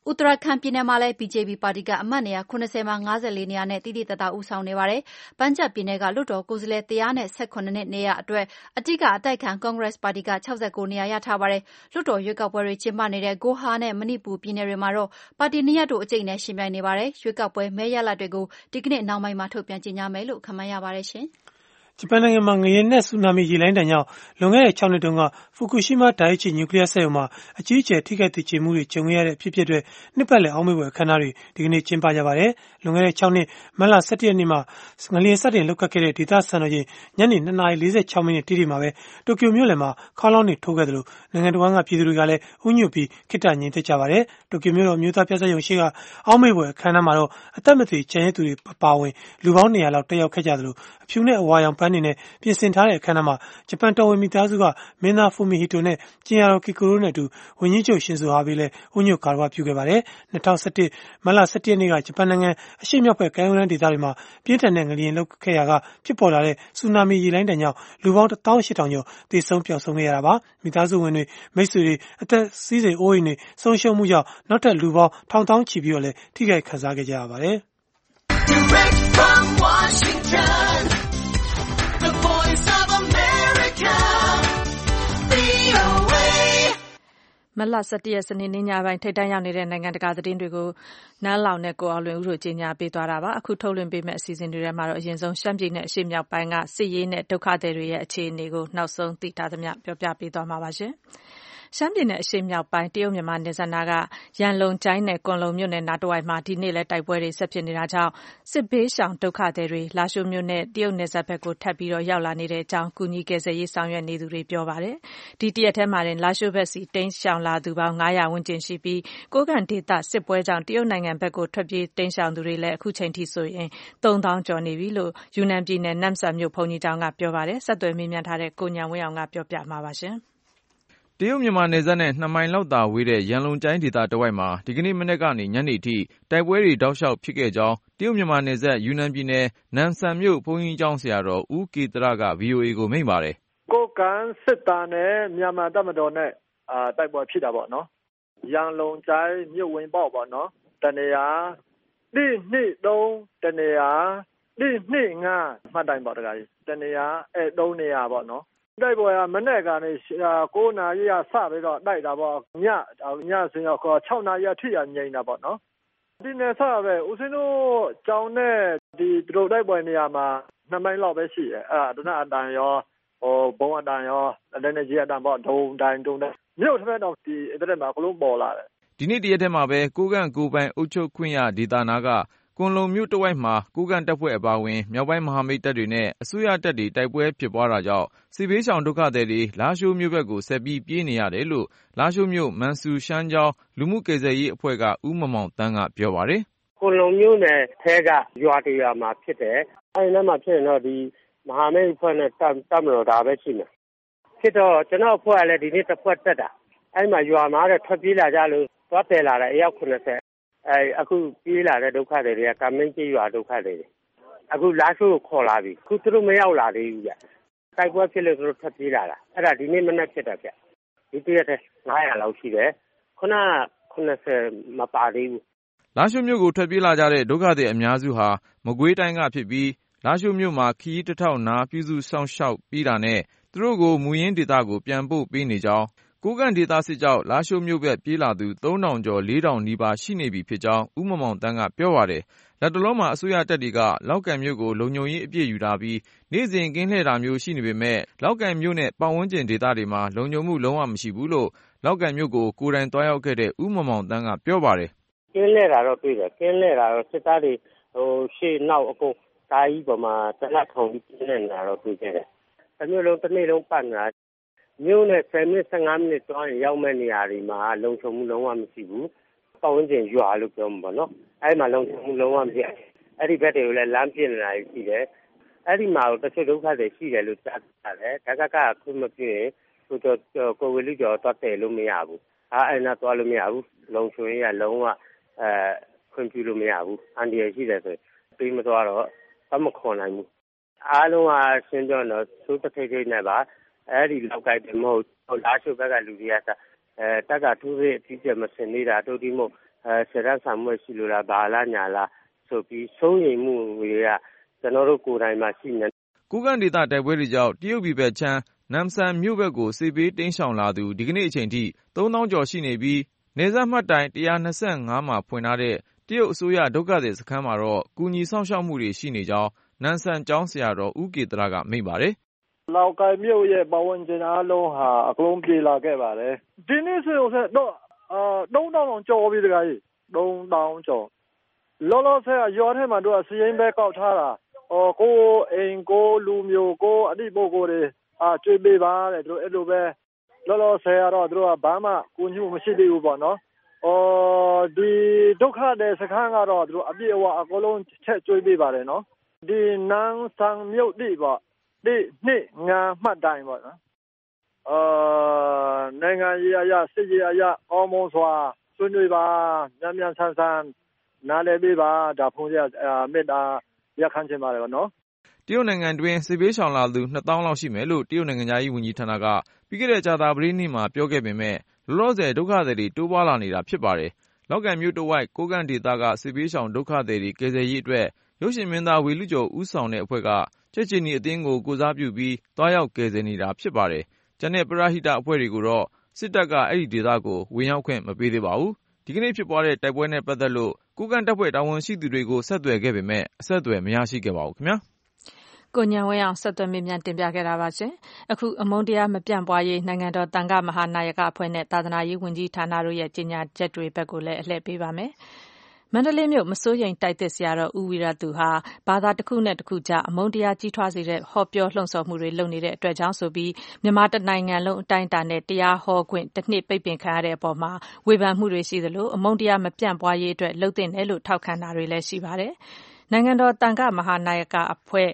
ဥတရခန်ပြည်နယ်မှာလည်း BJP ပါတီကအမတ်နေရာ90မှာ54နေရာနဲ့တိတိတသားဦးဆောင်နေပါတယ်။ပန်းဂျပ်ပြည်နယ်ကလွှတ်တော်ကိုယ်စားလှယ်118နေရာအတွက်အဓိကအတိုက်ခံကွန်ဂရက်ပါတီက69နေရာရထားပါတယ်။လွှတ်တော်ရွေးကောက်ပွဲတွေကျင်းပနေတဲ့ဂိုဟာနဲ့မဏိပူပြည်နယ်တွေမှာတော့ပါတီ2ရပ်တို့အကြိတ်နဲ့ယှဉ်ပြိုင်နေပါတယ်။ရွေးကောက်ပွဲမဲရလဒ်တွေကိုဒီကနေ့နှောင်းပိုင်းမှာထုတ်ပြန်ကြေညာမယ်လို့ခန့်မှန်းရပါတယ်ရှင်။ဂျပန်နိုင်ငံမှာငလျင်နဲ့ဆူနာမီရေလှိုင်းတန်ကြောင့်လွန်ခဲ့တဲ့6နှစ်တုန်းကဖူကူရှီမာဒိုင်ချီနျူကလ িয়ার စက်ရုံမှာအကြီးအကျယ်ထိခိုက်သေကျေမှုတွေကြုံခဲ့ရတဲ့အဖြစ်အပျက်တွေနှစ်ပတ်လည်အောက်မေ့ဖွယ်အခမ်းအနားတွေဒီကနေ့ကျင်းပကြပါတယ်။လွန်ခဲ့တဲ့6နှစ်မတ်လ17ရက်နေ့မှာငလျင်စတင်လှုပ်ခတ်ခဲ့တဲ့ဒေသစံတော်ချိန်ညနေ2:46မိနစ်တိတိမှာပဲတိုကျိုမြို့လယ်မှာခေါင်းလောင်းတွေထိုးခဲ့တယ်လို့နိုင်ငံတော်ကပြည်သူတွေကလည်းဥညွတ်ပြီးခိတ္တငြိမ်သက်ကြပါတယ်။တိုကျိုမြို့တော်မြို့သားပြဿနာရုံရှိကအောက်မေ့ဖွယ်အခမ်းအနားမှာတော့အသက်မသေကျန်ရစ်သူတွေအပါအဝင်လူပေါင်း200လောက်တက်ရောက်ခဲ့ကြတယ်လို့အဖြူနဲ့အဝါရောင်ပန်းတွေနဲ့ပြင်ဆင်ထားတဲ့အခမ်းအနားမှာဂျပန်တော်ဝင်မိသားစုကမင်းသားဖူမီဟီတိုနဲ့ကျင်ယာတော်ကီကိုရိုနဲ့အတူဝန်ကြီးချုပ်ရှင်ဇိုဟာဘေးလည်းဥညွတ်ကာရဝပြုခဲ့ပါတယ်။2017မတ်လ17ရက်နေ့ကဂျပန်နိုင်ငံအရှေ့မြောက်ဘက်ကမ်းရိုးတန်းဒေသတွေမှာပြင်းထန်တဲ့ငလျင်လှုပ်ခဲ့ရာကဖြစ်ပေါ်လာတဲ့ဆူနာမီရေလှိုင်းတန်ကြောင့်လူပေါင်း18000ကျော်သေဆုံးပျောက်ဆုံးခဲ့ရတာပါ။မိသားစုဝင်တွေမိတ်ဆွေတွေအသက်စီးစိမ်အိုးအိမ်တွေဆုံးရှုံးမှုကြောင့်နောက်ထပ်လူပေါင်းထောင်သောင်းချီပြီးတော့လည်းထိခိုက်ခံစားခဲ့ကြရပါတယ်။ Direct from Washington, the voice of America, VOA. မလ17ရက်စနေနေ့ညပိုင်းထိပ်တန်းရောက်နေတဲ့နိုင်ငံတကာသတင်းတွေကိုနန်းလောင်နဲ့ကိုအောင်လွင်ဦးတို့ကြီးညာပေးသွားတာပါအခုထုတ်လွှင့်ပေးမယ့်အစီအစဉ်တွေထဲမှာတော့အရင်ဆုံးရှမ်းပြည်နယ်အရှေ့မြောက်ပိုင်းကစစ်ရေးနဲ့ဒုက္ခသည်တွေရဲ့အခြေအနေကိုနောက်ဆုံးသိထားသမျှပြောပြပေးသွားမှာပါရှင်ရှမ်းပြည်နယ်အရှေ့မြောက်ပိုင်းတရုတ်မြန်မာနယ်စပ်နာကရန်လုံကျိုင်းနယ်ကွန်လုံမြို့နယ်နားတဝိုက်မှာဒီနေ့လဲတိုက်ပွဲတွေဆက်ဖြစ်နေတာကြောင့်စစ်ဘေးရှောင်ဒုက္ခသည်တွေလာရှိုးမြို့နဲ့တရုတ်နယ်စပ်ဘက်ကိုထပ်ပြီးတော့ရောက်လာနေတဲ့အကြောင်းကုညီကယ်ဆယ်ရေးဆောင်ရွက်နေသူတွေပြောပါတယ်ဒီတရက်ထဲမှာတင်လာရှိုးဘက်စီတိမ်းရှောင်လာသူပေါင်း900ဝန်းကျင်ရှိပြီးကိုးကန့်ဒေသစစ်ပွဲကြောင့်တရုတ်နိုင်ငံဘက်ကိုထွက်ပြေးတိမ်းရှောင်သူတွေလည်းအခုချိန်ထိဆိုရင်3000ကျော်နေပြီလို့ယူနန်ပြည်နယ်နမ်ဆန်မြို့ဘုံကြီးကျောင်းကပြောပါတယ်ဆက်သွယ်မေးမြန်းထားတဲ့ကိုညံဝင်းအောင်ကပြောပြမှာပါရှင်တရုတ်မြန်မာနယ်စပ်နဲ့2မိုင်လောက်သာဝေးတဲ့ရန်လုံကျိုင်းဒေသတဝိုက်မှာဒီကနေ့မနေ့ကနေညနေထိတိုက်ပွဲတွေတောက်လျှောက်ဖြစ်ခဲ့ကြောင်းတရုတ်မြန်မာနယ်စပ်ယူနန်ပြည်နယ်နမ်ဆန်မြို့ဘုန်းကြီးကျောင်းဆရာတော်ဦးကေတရက VOA ကိုမိန့်ပါတယ်။ကိုကန့်စစ်သားနဲ့မြန်မာတပ်မတော်နဲ့တိုက်ပွဲဖြစ်တာပေါ့နော်။ရန်လုံကျိုင်းမြို့ဝင်ပေါက်ပေါ့နော်။တနေရာ123တနေရာ125မှတ်တိုင်ပေါ့တကကြီး။တနေရာ3နေရာပေါ့နော်။တိုက်ပွဲကမနေ့ကနေ9နာရီကစပြီးတော့တိုက်တာပေါ့ညဆိုရင်6နာရီအထိငြိမ်တာပေါ့နော်ဒီနေ့စပဲဦးစင်းတို့ကြောင်းနဲ့ဒီသူတို့တိုက်ပွဲနေရာမှာ2မိုင်လောက်ပဲရှိတယ်အဲ့ဒါဒနာအတန်ရောဘုံအတန်ရောလည်းနေကြီးအတန်ပေါ့ဒုံတိုင်းမြို့တစ်ဖက်တော့ဒီအဲ့ဒါမှာကလုံးပေါ်လာတယ်ဒီနေ့တရက်ထဲမှာပဲကိုကန့်ကိုပိုင်အုပ်ချုပ်ခွင့်ရဒေသနာကကွန်လုံမြို့တဝိုက်မှာကိုကန့်တပ်ဖွဲ့အပါအဝင်မြောက်ပိုင်းမဟာမိတ်တပ်တွေနဲ့အစိုးရတပ်တွေတိုက်ပွဲဖြစ်ပွားတာကြောင့်စစ်ဘေးရှောင်ဒုက္ခသည်တွေလာရှိုးမြို့ဘက်ကိုဆက်ပြီးပြေးနေရတယ်လို့လာရှိုးမြို့မန်ဆူရှမ်းကျောင်းလူမှုကယ်ဆယ်ရေးအဖွဲ့ကဦးမောင်တန်းကပြောပါတယ်ကွန်လုံမြို့နယ်ထဲကရွာတရွာမှာဖြစ်တယ်အဲဒီนั้นမှာဖြစ်ရင်တော့ဒီမဟာမိတ်အဖွဲ့နဲ့တပ်မတော်ဒါပဲရှိမယ်ဖြစ်တော့ကျွန်တော်အဖွဲ့ကလည်းဒီနေ့တစ်ဖွဲ့တက်တာအဲဒီမှာရွာမှာတော့ထွက်ပြေးလာကြလို့သွားတယ်လာတယ်အယောက်90အခုပြေးလာတဲ့ဒုက္ခတွေကကမင်းကြီးရွာဒုက္ခတွေအခုလာရှိုးကိုခေါ်လာပြီအခုသူတို့မရောက်လာသေးဘူးဗျတိုက်ပွဲဖြစ်လို့သူတို့ထပ်ပြေးလာတာအဲ့ဒါဒီနေ့မနေ့ဖြစ်တာဗျဒီတရက်တည်း900လောက်ရှိတယ်ခုန90မပါသေးဘူးလာရှိုးမြို့ကိုထွက်ပြေးလာကြတဲ့ဒုက္ခသည်အများစုဟာမကွေးတိုင်းကဖြစ်ပြီးလာရှိုးမြို့မှာခီးတစ်ထောက်နာပြုစုစောင့်ရှောက်ပြီးတာနဲ့သူတို့ကိုမူရင်းဒေသကိုပြန်ပို့ပေးနေကြောင်းကိုကန့်ဒေသစစ်ကြောင့်လာရှိုးမြို့ဘက်ပြေးလာသူ3000ကျော်4000နီးပါးရှိနေပြီဖြစ်ကြောင်းဦးမောင်တန်းကပြောပါတယ်လက်တလုံးမှာအစိုးရတပ်တွေကလောက်ကန်မြို့ကိုလုံခြုံရေးအပြည့်ယူထားပြီးနေ့စဉ်ကင်းလှည့်တာမျိုးရှိနေပေမဲ့လောက်ကန်မြို့နဲ့ပတ်ဝန်းကျင်ဒေသတွေမှာလုံခြုံမှုလုံးဝမရှိဘူးလို့လောက်ကန်မြို့ကိုကိုယ်တိုင်သွားရောက်ခဲ့တဲ့ဦးမောင်တန်းကပြောပါတယ်ကင်းလှည့်တာတော့တွေ့တယ်ကင်းလှည့်တာတော့စစ်သားတွေရှေ့နောက်အကုန်ဒါကြီးပေါ်မှာတနက်ထောင်ပြီးကင်းလှည့်နေတာတော့တွေ့ခဲ့တယ်တစ်မျိုးလုံးတစ်နေ့လုံးပတ်နေတာမြို့နဲ့10မိနစ်15မိနစ်သွားရင်ရောက်မဲ့နေရာတွေမှာလုံခြုံမှုလုံးဝမရှိဘူးပတ်ဝန်းကျင်ရွာလို့ပြောမှာပေါ့နော်အဲ့မှာလုံခြုံမှုလုံးဝမရှိအဲ့ဒီဘက်တွေကိုလည်းလမ်းပြနေတာရှိတယ်အဲ့ဒီမှာတချို့ဒုက္ခတွေရှိတယ်လို့ကြားတယ်ဒါကခွင့်မပြုရင်ကိုဝေလူကျော်သွားတယ်လို့မရဘူးအဲ့နာသွားလို့မရဘူးလုံခြုံရေးကလုံးဝခွင့်ပြုလို့မရဘူးအန်ဒီရရှိတယ်ဆိုပြီးမသွားတော့မခေါ်နိုင်ဘူးအားလုံးကရှင်းပြောတော့သိုးတစ်ထိပ်နဲ့ပါအဲ့ဒီလောက်ကိုက်တယ်မဟုတ်လာရှိုးဘက်ကလူတွေကတက်ကထိုးရေးအကြီးကျယ်မစင်နေတာတို့ဒီမို့ဆယ်တန်းဆံမှုရှိလို့လားဘာလားညာလားဆိုပြီးစိုးရိမ်မှုတွေကကျွန်တော်တို့ကိုယ်တိုင်မှာရှိနေကိုးကန့်ဒေသတိုက်ပွဲတွေကြောင့်တရုတ်ပြည်ဘက်ခြမ်းနမ်ဆန်မြို့ဘက်ကိုစစ်ပေးတိမ်းရှောင်လာသူဒီကနေ့အချိန်ထိ3000ကျော်ရှိနေပြီးနယ်စပ်မှတ်တိုင်125မှာဖွင့်ထားတဲ့တရုတ်အစိုးရဒုက္ခသည်စခန်းမှာတော့ကူညီဆောင်ရှောက်မှုတွေရှိနေကြောင်းနမ်ဆန်ကျောင်းဆရာတော်ဦးကေတရကမိန့်ပါတယ်။လောက်ကိုင်မြို့ရဲ့ပတ်ဝန်းကျင်အားလုံးဟာအကုန်ပြေလာခဲ့ပါတယ်။ဒီနေ့ဆိုတော့3000ကျော်ပြီတခါကြီး3000ကျော်လောလောဆယ်ရွာထဲမှာတို့စီရင်ပဲကောက်ထားတာကိုအိမ်ကိုလူမျိုးကိုအတိပုဂ္ဂိုလ်တွေကျွေးပေးပါတဲ့တို့အဲ့လိုပဲလောလောဆယ်ကတော့တို့ကဘာမှကိုညှို့မရှိသေးဘူးပေါ့နော်ဒီဒုက္ခတဲ့စခန်းကတော့တို့အပြည့်အဝအကုန်လုံးချက်ကျွေးပေးပါတယ်နော်ဒီနန်းဆောင်မြို့တိပေါ့ဒီနှစ်ငါမှတ်တိုင်ပေါ့နော်နိုင်ငံရေးအရစစ်ရေးအရအောမုံစွာဆွေးနွေးပါမြန်ဆန်နားလည်ပေးပါဒါဖုန်းရမေတ္တာရခံချင်ပါတယ်နော်တရုတ်နိုင်ငံတွင်းစစ်ဘေးရှောင်လာသူ2000လောက်ရှိမယ်လို့တရုတ်နိုင်ငံသားရေးဝန်ကြီးဌာနကပြီးခဲ့တဲ့ကြာသပတေးနေ့မှာပြောခဲ့ပေမဲ့လောလောဆယ်ဒုက္ခသည်တွေတိုးပွားလာနေတာဖြစ်ပါတယ်လောက်ကန်မြို့တဝိုက်ကိုးကန့်ဒေသကစစ်ဘေးရှောင်ဒုက္ခသည်တွေကယ်ဆယ်ရေးအတွက်ရုပ်ရှင်မင်းသားဝေလူကျော်ဦးဆောင်တဲ့အဖွဲ့ကကြက်ချီနီအသင်းကိုကိုစားပြုပြီးတွားရောက်ကယ်ဆယ်နေတာဖြစ်ပါတယ်ကျန်တဲ့ပရဟိတအဖွဲ့တွေကိုတော့စစ်တပ်ကအဲ့ဒီဒေသကိုဝင်ရောက်ခွင့်မပေးသေးပါဘူးဒီကနေ့ဖြစ်ပွားတဲ့တိုက်ပွဲနဲ့ပတ်သက်လို့ကိုးကန့်တပ်ဖွဲ့တာဝန်ရှိသူတွေကိုဆက်သွယ်ခဲ့ပေမဲ့အဆက်အသွယ်မရရှိခဲ့ပါဘူးခင်ဗျာကိုညံဝဲအောင်ဆက်သွယ်မြင့်တင်ပြခဲ့တာပါရှင်အခုအမုန်းတရားမပြန့်ပွားရေးနိုင်ငံတော်တန်ခါမဟာနာယကအဖွဲ့နဲ့သာသနာရေးဝန်ကြီးဌာနတို့ရဲ့ကြေညာချက်တွေဘက်ကိုလည်းအလှည့်ပေးပါမယ်မန္တလေးမြို့မစိုးရိမ်တိုက်သစ်ဆရာတော်ဦးဝီရသူဟာဘာသာတစ်ခုနဲ့တစ်ခုကြားအမုန်းတရားကြီးထွားစေတဲ့ဟောပြောလှုံ့ဆော်မှုတွေလုပ်နေတဲ့အတွက်ကြောင့်ဆိုပြီးမြန်မာတနိုင်ငံလုံးအတိုင်းအတာနဲ့တရားဟောခွင့်တစ်နှစ်ပိတ်ပင်ခံရတဲ့အပေါ်မှာဝေဖန်မှုတွေရှိသလိုအမုန်းတရားမပြန့်ပွားရေးအတွက်လှုံ့သင့်တယ်လို့ထောက်ခံတာတွေလည်းရှိပါတယ်နိုင်ငံတော်တန်ခါမဟာနာယကအဖွဲ့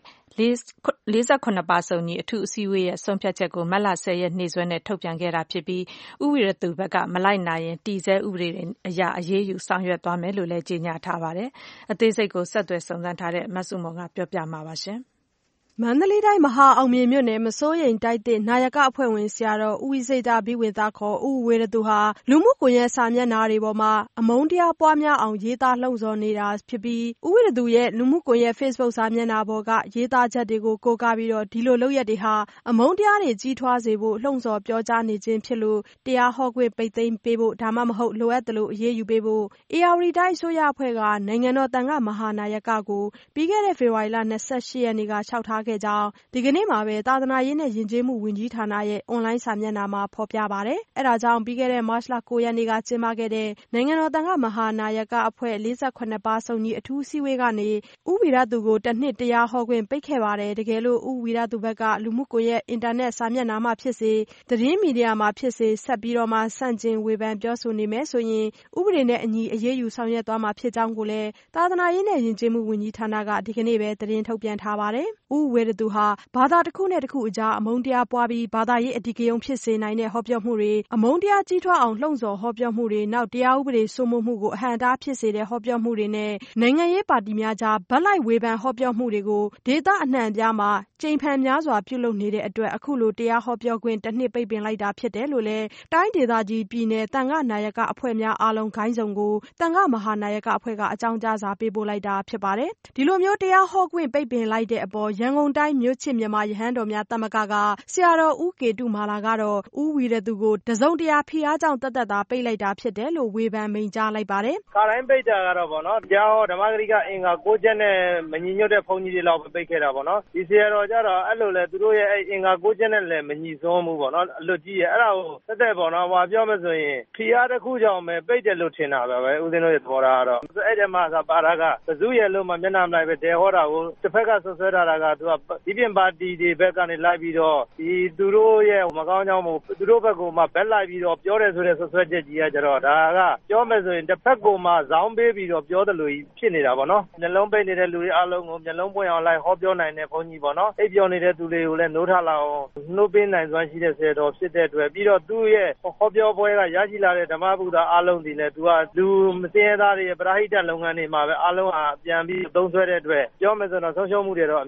48ပါစုံညီအထူးအစည်းအဝေးရဲ့ဆုံးဖြတ်ချက်ကိုမတ်လ10ရက်နေ့စွဲနဲ့ထုတ်ပြန်ခဲ့တာဖြစ်ပြီးဥဝီရသူဘက်ကမလိုက်နာရင်တည်ဆဲဥပဒေအရအရေးယူဆောင်ရွက်သွားမယ်လို့လည်းကြေညာထားပါတယ်။အသေးစိတ်ကိုဆက်သွယ်စုံစမ်းထားတဲ့မဆုမွန်ကပြောပြမှာပါရှင်။မန္တလေးတိုင်းမဟာအောင်မြေမြို့နယ်မစိုးရိမ်တိုက်သစ်နာယကအဖွဲ့ဝင်ဆရာတော်ဦးဝိစိတဘိဝေသခေါ်ဦးဝေရသူဟာလူမှုကွန်ရက်စာမျက်နှာတွေပေါ်မှာအမုန်းတရားပွားများအောင်ရေးသားလှုံ့ဆော်နေတာဖြစ်ပြီးဦးဝေရသူရဲ့လူမှုကွန်ရက် Facebook စာမျက်နှာပေါ်ကရေးသားချက်တွေကိုကိုးကားပြီးတော့ဒီလိုလုပ်ရက်တွေဟာအမုန်းတရားတွေကြီးထွားစေဖို့လှုံ့ဆော်ပြောကြားနေခြင်းဖြစ်လို့တရားဟောခွင့်ပိတ်သိမ်းပေးဖို့ဒါမှမဟုတ်လိုအပ်သလိုအရေးယူပေးဖို့အေယာဝတီတိုင်းအစိုးရအဖွဲ့ကနိုင်ငံတော်တန်ခါမဟာနာယကကိုပြီးခဲ့တဲ့ဖေဖော်ဝါရီလ28ရက်နေ့ကလျှောက်ထားခဲ့ကြောင်းဒီကနေ့မှာပဲသာသနာရေးနဲ့ယဉ်ကျေးမှုဝန်ကြီးဌာနရဲ့အွန်လိုင်းစာမျက်နှာမှာဖော်ပြပါတယ်။အဲဒါကြောင့်ပြီးခဲ့တဲ့မတ်လ9ရက်နေ့ကကျင်းပခဲ့တဲ့နိုင်ငံတော်တန်ခါမဟာနာယကအဖွဲ့48ပါစုံညီအထူးအစည်းအဝေးကနေဦးဝီရသူကိုတစ်နှစ်တရားဟောခွင့်ပိတ်ခဲ့ပါတယ်။တကယ်လို့ဦးဝီရသူဘက်ကလူမှုကွန်ရက်အင်တာနက်စာမျက်နှာမှာဖြစ်စေသတင်းမီဒီယာမှာဖြစ်စေဆက်ပြီးတော့မှဆန့်ကျင်ဝေဖန်ပြောဆိုနေမယ်ဆိုရင်ဥပဒေနဲ့အညီအရေးယူဆောင်ရွက်သွားမှာဖြစ်ကြောင်းကိုလည်းသာသနာရေးနဲ့ယဉ်ကျေးမှုဝန်ကြီးဌာနကဒီကနေ့ပဲသတင်းထုတ်ပြန်ထားပါတယ်။ဦးဝီရသူဟာဘာသာတစ်ခုနဲ့တစ်ခုအကြားအမုန်းတရားပွားပြီးဘာသာရေးအဓိကရုဏ်းဖြစ်စေနိုင်တဲ့ဟောပြောမှုတွေအမုန်းတရားကြီးထွားအောင်လှုံ့ဆော်ဟောပြောမှုတွေနောက်တရားဥပဒေစိုးမိုးမှုကိုအဟန့်အတားဖြစ်စေတဲ့ဟောပြောမှုတွေနဲ့နိုင်ငံရေးပါတီများကြားဗတ်လိုက်ဝေဖန်ဟောပြောမှုတွေကိုဒေသအနှံ့အပြားမှာကြိမ်ဖန်များစွာပြုလုပ်နေတဲ့အတွက်အခုလိုတရားဟောပြောခွင့်တစ်နှစ်ပိတ်ပင်လိုက်တာဖြစ်တယ်လို့လည်းတိုင်းဒေသကြီးပြည်နယ်တန်ခါနာယကအဖွဲ့များအားလုံးဂိုင်းဆောင်ကိုတန်ခါမဟာနာယကအဖွဲ့ကအကြောင်းကြားစာပေးပို့လိုက်တာဖြစ်ပါတယ်။ဒီလိုမျိုးတရားဟောခွင့်ပိတ်ပင်လိုက်တဲ့အပေါ်ရန်ကုန်တိုင်းမြို့ချစ်မြန်မာရဟန်းတော်များသမဂ္ဂကဆရာတော်ဦးကေတုမာလာကတော့ဦးဝီရသူကိုတစုံတရာဖိအားကြောင့်တသက်သာပိတ်လိုက်တာဖြစ်တယ်လို့ဝေဖန်မိန့်ကြားလိုက်ပါတယ်။ခါတိုင်းပိတ်တာကတော့ဗောနော်တရားဟောဓမ္မဂရိကအင်္ဂါ6ချက်နဲ့မညီညွတ်တဲ့ဘုန်းကြီးတွေလောက်ပိတ်ခဲ့တာဗောနော်ဒီဆရာတော်ကြတော့အဲ့လိုလေသူတို့ရဲ့အင်္ဂါ6ချက်နဲ့လည်းမညီစွန်းဘူးဗောနော်အလွတ်ကြီးရဲ့အဲ့ဒါကိုသက်ဗောနော်ဘာပြောမလို့ဆိုရင်ဖိအားတစ်ခုကြောင့်ပဲပိတ်တယ်လို့ထင်တာပဲဦးဇင်းတို့ရဲ့သဘောထားကတော့အဲ့ဒီမှာပါတာကဘဇုရဲ့လို့မှမျက်နှာမလိုက်ပဲတဲဟောတာကိုတစ်ဖက်ကဆွဆွဲထားတာကသူကဒီပြင်ပါတီတွေဘက်ကနေလိုက်ပြီးတော့ဒီသူတို့ရဲ့မကောင်းကြောင်းမို့သူတို့ဘက်ကမှဘက်လိုက်ပြီးတော့ပြောတယ်ဆိုတဲ့ဆွဆွဲချက်ကြီးကကြတော့ဒါကပြောမယ်ဆိုရင်တစ်ဖက်ကမှဇောင်းပေးပြီးတော့ပြောတယ်လို့ဖြစ်နေတာဗောနော်မျက်လုံးပိတ်နေတဲ့လူတွေအားလုံးကိုမျက်လုံးပွင့်အောင်လိုက်ဟောပြောနိုင်တဲ့ဘုန်းကြီးဗောနော်အိပ်ပျော်နေတဲ့သူတွေကိုလည်းနိုးထလာအောင်နှုတ်ပေးနိုင်စွမ်းရှိတဲ့ဆရာတော်ဖြစ်တဲ့အတွက်ပြီးတော့သူ့ရဲ့ဟောပြောပွဲကရရှိလာတဲ့ဓမ္မဗုဒ္ဓအားလုံးဒီလည်းသူကလူမစင်းရသားတွေရဲ့ပရိဟိတလုပ်ငန်းတွေမှာပဲအားလုံးဟာပြန်ပြီးသုံးဆွဲတဲ့အတွက်ပြောမယ်ဆိုတော့ဆုံးရှုံးမှုတွေတော့အများကြီးတွေဗော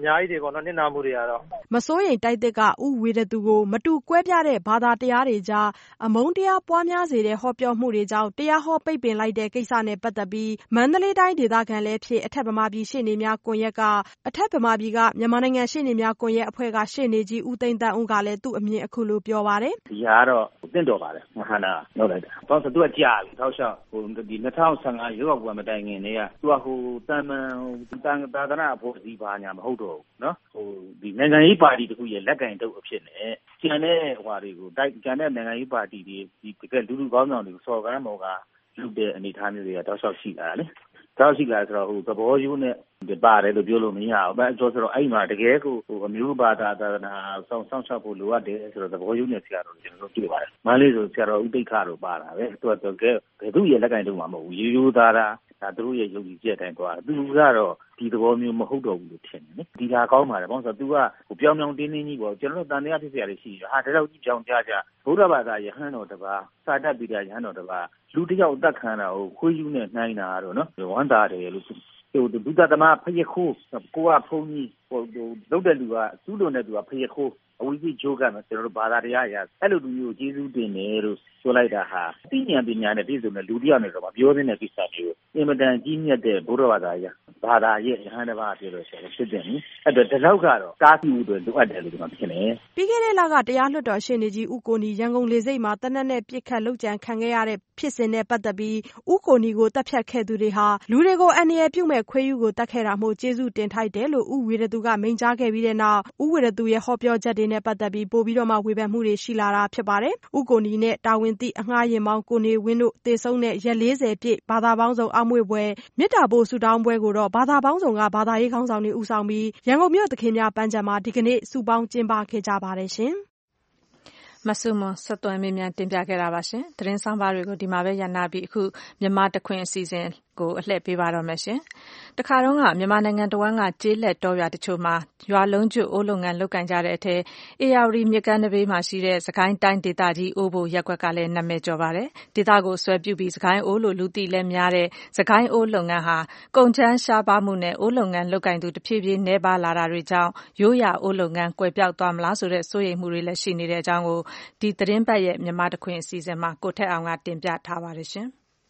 ပေါ့နော်နစ်နာမှုတွေကတော့မစိုးရိမ်တိုက်သစ်ကဦးဝီရသူကိုမတူကွဲပြားတဲ့ဘာသာတရားတွေကြားအမုန်းတရားပွားများစေတဲ့ဟောပြောမှုတွေကြောင့်တရားဟောပိတ်ပင်လိုက်တဲ့ကိစ္စနဲ့ပတ်သက်ပြီးမန္တလေးတိုင်းဒေသခံလည်းဖြစ်အထက်ဗမာပြည်ရှေ့နေများကွန်ရက်ကမြန်မာနိုင်ငံရှေ့နေများကွန်ရက်အဖွဲ့ကရှေ့နေကြီးဦးသိန်းသန်းဦးကလည်းသူ့အမြင်အခုလိုပြောပါတယ်ဒီဟာကတော့တင့်တော်ပါတယ်မဟာနာလောက်လိုက်တာဘာလို့သူကကြာပြီတောက်လျှောက်ဒီ2015ရွေးကောက်ပွဲမတိုင်ခင်တည်းကသူကတန်သာသနာအဖွဲ့အစည်းပါညာမဟုတ်တော့ဘူးနော်ဒီနိုင်ငံရေးပါတီတခုရဲ့လက်ကင်တုပ်အဖြစ်နဲ့ကျန်တဲ့ဟွာတွေကိုကျန်တဲ့နိုင်ငံရေးပါတီတွေဒီတကယ်လူကောင်းဆောင်တွေကိုစော်ကားမော်ကားလုပ်တဲ့အနေအထားမျိုးတွေကတောက်လျှောက်ရှိလာတယ်တောက်ရှိလာဆိုတော့သဘောရိုးနဲ့ပါတယ်လို့ပြောလို့မရဘူး။ဆိုတော့အဲ့မှာတကယ်ကိုအမျိုးဘာသာသာသနာစောင့်ရှောက်ဖို့လိုအပ်တယ်ဆိုတော့သဘောရိုးနဲ့ဆရာတော်ကျွန်တော်တို့တွေ့ပါတယ်။မန္တလေးဆိုဆရာတော်ဥပိ္ပခတို့ပါတာပဲ။သူကဘယ်သူရဲ့လက်ကင်တုံးမှာမဟုတ်ဘူး။ရိုးသားတာဒါသူတို့ရဲ့ယုံကြည်ချက်အတိုင်းသွားတယ်။သူကတော့ဒီသဘောမျိုးမဟုတ်တော့ဘူးလို့ထင်တယ်။ဒီဟာကောင်းပါတယ်။ဘာလို့ဆိုတော့ तू ကပြောင်းတင်းကြီးပေါ့ကျွန်တော်တို့တန်တရားဖြစ်စရာတွေရှိတယ်။ဟာဒါတော့ကြီးပြောင်းကြဗုဒ္ဓဘာသာယဟန်တော်တစ်ပါးစာတတ်ပိဋကယဟန်တော်တစ်ပါးလူတစ်ယောက်အသက်ခံတာကိုခွေးယူနဲ့နှိုင်းတာတော့နော်ဝမ်းသာတယ်လို့ဒုသတမဖယခိုးကိုကဖုန်းကြီးလုပ်တဲ့လူကသူ့လိုနဲ့သူကဖယခိုးအဝိဇ္ဇဂျိုးကကျွန်တော်တို့ဘာသာတရားအရအဲ့လိုလူမျိုးကျေးဇူးတင်တယ်လို့ဆိုလိုက်တာဟာသိဉာဏ်ပညာနဲ့ပြည့်စုံတဲ့လူတစ်ယောက်နဲ့တော့ပြောနေတဲ့ကိစ္စမျိုးအင်မတန်ကြီးမြတ်တဲ့ဘုရားဘာသာရဲ့ယဟန်တစ်ပါးပြောလို့ဆိုရင်ဖြစ်တယ်နိအဲ့တော့ဒီလောက်ကတော့တားဆီးမှုတွေလိုအပ်တယ်လို့ကျွန်တော်ထင်တယ်ပြီးခဲ့တဲ့လကတရားလွှတ်တော်ရှေ့နေကြီးဦးကိုနီရန်ကုန်လေဆိပ်မှာတနက်နဲ့ပြစ်ခတ်လုပ်ကြံခံခဲ့ရတဲ့ဖြစ်စဉ်နဲ့ပတ်သက်ပြီးဦးကိုနီကိုတပ်ဖြတ်ခဲ့သူတွေဟာလူတွေကိုအန္တရာယ်ပြုမဲ့ခွေးယူကိုတတ်ခဲ့တာမို့ကျေးဇူးတင်ထိုက်တယ်လို့ဦးဝီရသူကမိန့်ကြားခဲ့ပြီးတဲ့နောက်ဦးဝီရသူရဲ့ဟောပြောချက်တွေနဲ့ပတ်သက်ပြီးပို့ပြီးတော့မှဝေဖန်မှုတွေရှိလာတာဖြစ်ပါတယ်ဦးကိုနီနဲ့တာဝန်သိအငှားရင်မောင်ကိုနေဝင်းတို့တေဆုံးတဲ့ရက်40ပြည့်ဘာသာပေါင်းစုံအောက်မွေ့ပွဲမေတ္တာပို့ဆုတောင်းပွဲကိုတော့ဘာသာပေါင်းစုံကဘာသာရေးခေါင်းဆောင်တွေဦးဆောင်ပြီးရန်ကုန်မြို့သခင်များပန်းခြံမှာဒီကနေ့စုပေါင်းကျင်းပခဲ့ကြပါတယ်ရှင်မဆုမွန်ဆက်သွယ်မေးမြန်းတင်ပြခဲ့တာပါရှင်သတင်းဆောင်ပါတွေကိုဒီမှာပဲရန်နာပြီးအခုမြန်မာတခွင်အစီအစဉ်ကိုအလှည့်ပေးပါတော့မယ်ရှင်တခါတော့မြန်မာနိုင်ငံတဝန်းကကျေးလက်တောရွာတချို့မှာရွာလုံးကျွတ်အိုးလုပ်ငန်းလုပ်ကင်ကြတဲ့အထက်အေယာဝတီမြစ်ကမ်းတစ်ဘေးမှာရှိတဲ့စကိုင်းတိုင်းဒေသကြီးအိုးဘိုရပ်ကွက်ကလည်းနာမည်ကျော်ပါတယ်ဒေသကိုဆွဲပြုပြီးစကိုင်းအိုးလို့လူသိလည်းများတဲ့စကိုင်းအိုးလုပ်ငန်းဟာကုန်ချမ်းရှားပါမှုနဲ့အိုးလုပ်ငန်းလုပ်ကင်သူတဖြည်းဖြည်းနှဲပါလာတာတွေကြောင့်ရိုးရာအိုးလုပ်ငန်းကွယ်ပြောက်သွားမလားဆိုတဲ့စိုးရိမ်မှုတွေလည်းရှိနေတဲ့အကြောင်းကိုဒီသတင်းပတ်ရဲ့မြန်မာတခွင်အစီအစဉ်မှာကိုထက်အောင်ကတင်ပြထားပါတယ်ရှင်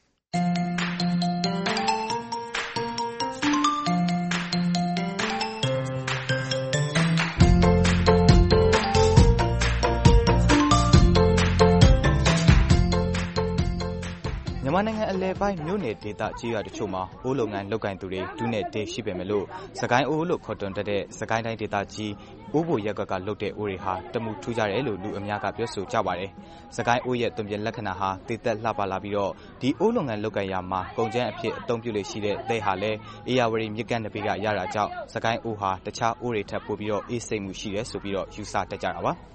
မြန်မာနိုင်ငံအလဲပိုင်းမြို့နယ်ဒေသကြီးရွာတချို့မှာအိုးလုပ်ငန်းလုပ်ကင်သူတွေဒုနဲ့တေးရှိပေမဲ့လို့စကိုင်းအိုးလို့ခေါ်တွင်တဲ့စကိုင်းတိုင်းဒေသကြီးအိုးဘိုရပ်ကွက်ကလုပ်တဲ့အိုးတွေဟာတမှုထူးကြတယ်လို့လူအများကပြောဆိုကြပါတယ်။စကိုင်းအိုးရဲ့သွင်ပြင်လက္ခဏာဟာတည်သက်လှပလာပြီးတော့ဒီအိုးလုပ်ငန်းလုပ်ကင်ရာမှာကုန်ကျန်းအဖြစ်အသုံးပြုလို့ရှိတဲ့တဲ့ဟာလဲအေယာဝတီမြစ်ကမ်းတစ်ဘေးကရတာကြောင့်စကိုင်းအိုးဟာတခြားအိုးတွေထပ်ပိုပြီးတော့အေးစိတ်မှုရှိတယ်ဆိုပြီးတော့ယူဆတတ်ကြတာပါ။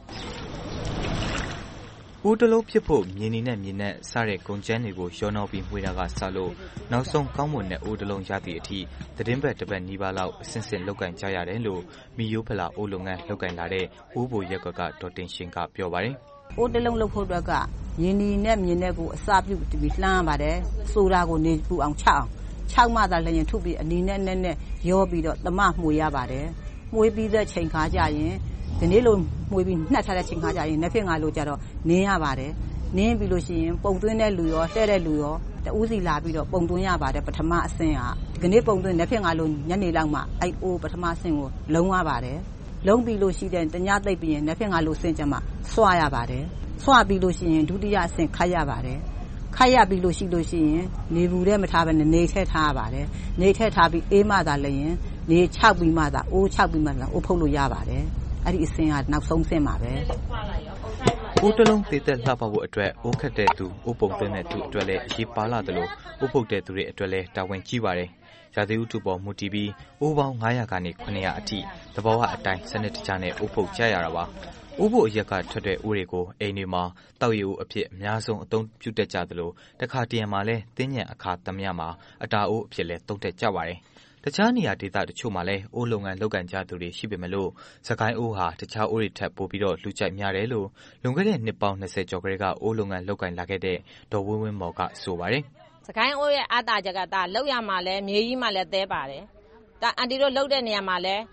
အိုးတလုံးဖြစ်ဖို့မြေနီနဲ့မြေနဲ့စတဲ့ကုန်ကျန်းတွေကိုရောနှောပြီးမှွေတာကစလို့နောက်ဆုံးကောင်းမွန်တဲ့အိုးတလုံးရသည့်အထိသတင်းပတ်တစ်ပတ်နီးပါးလောက်အဆင့်ဆင့်လောက်ကင်ကြရတယ်လို့မီယိုးဖလာအိုးလုပ်ငန်းလောက်ကင်လာတဲ့အိုးဘိုရက်ကွက်ကဒေါ်တင်ရှင်ကပြောပါတယ်အိုးတလုံးလုပ်ဖို့အတွက်ကမြေနီနဲ့မြေနဲ့ကိုအစပြုပြီးလှမ်းရပါတယ်ဆိုတာကိုနေပူအောင်6မှသာလျင်ထုပြီးအနီနဲ့နဲ့ရောပြီးတော့တမမှွေရပါတယ်မှွေပြီးတဲ့ချိန်ခါကြရင်ဒီနေ့လိုမှွေပြီးနှက်ထားတဲ့ချိန်ခါကြရင်နှစ်ဖြစ်ငါလိုကြတော့နင်းရပါတယ်နင်းပြီးလို့ရှိရင်ပုံသွင်းတဲ့လူရောလှဲ့တဲ့လူရောတဦးစီလာပြီးတော့ပုံသွင်းရပါတယ်ပထမအဆင့်ကဒီနေ့ပုံသွင်းနှစ်ဖြစ်ငါလိုညနေလောက်မှအဲ့အိုးပထမအဆင့်ကိုလုံးရပါတယ်လုံးပြီးလို့ရှိတဲ့တညသိပ်ပြီးရင်နှစ်ဖြစ်ငါလိုဆင့်ကြမှာဆွရပါတယ်ဆွပြီးလို့ရှိရင်ဒုတိယအဆင့်ခတ်ရပါတယ်ခတ်ရပြီးလို့ရှိရင်နေဘူးတဲ့မထားဘဲနေထည့်ထားရပါတယ်နေထည့်ထားပြီးအေးမှသာလည်းရင်နေ6ပြီးမှသာအိုး6ပြီးမှသာအိုးဖုတ်လို့ရပါတယ်အဲ့ဒီအဆင့်ကနောက်ဆုံးဆင့်ပါပဲအိုးတလုံးသေးသက်လှပဖို့အတွက်အိုးခတ်တဲ့သူအိုးပုံသွင်းတဲ့သူအတွက်လည်းအရေးပါလာတယ်လို့အိုးပုတ်တဲ့သူတွေအတွက်လည်းတာဝန်ကြီးပါတယ်ရာသီဥတုပေါ်မူတည်ပြီးအိုးပေါင်း900ကနေ900အထိသဘောအတိုင်းစနစ်တကျနဲ့အိုးပုတ်ကြရတာပါအိုးဖို့အရက်ကထွက်တဲ့အိုးတွေကိုအိမ်တွေမှာတောက်ရည်အိုးအဖြစ်အများဆုံးအသုံးပြုတတ်ကြတယ်လို့တခါတရံမှာလဲတင်းညံအခါသမယမှာအတာအိုးအဖြစ်လဲသုံးတတ်ကြပါတယ်တခြားနေရာဒေသတချို့မှာလည်းအိုးလုပ်ငန်းလုပ်ကင်ကြသူတွေရှိပေမဲ့လို့စကိုင်းအိုးဟာတခြားအိုးတွေထက်ပိုပြီးတော့လူကြိုက်များတယ်လို့လွန်ခဲ့တဲ့နှစ်ပေါင်း20ကျော်ကလေးကအိုးလုပ်ငန်းလုပ်ကင်လာခဲ့တဲ့ဒေါ်ဝင်းဝင်းမော်ကဆိုပါတယ်စကိုင်းအိုးရဲ့အတာချက်ကဒါလောက်ရမှာလဲမြေကြီးမှာလဲသဲပါတယ်ဒါအန်တီတို့လောက်တဲ့နေရာမှာလဲတ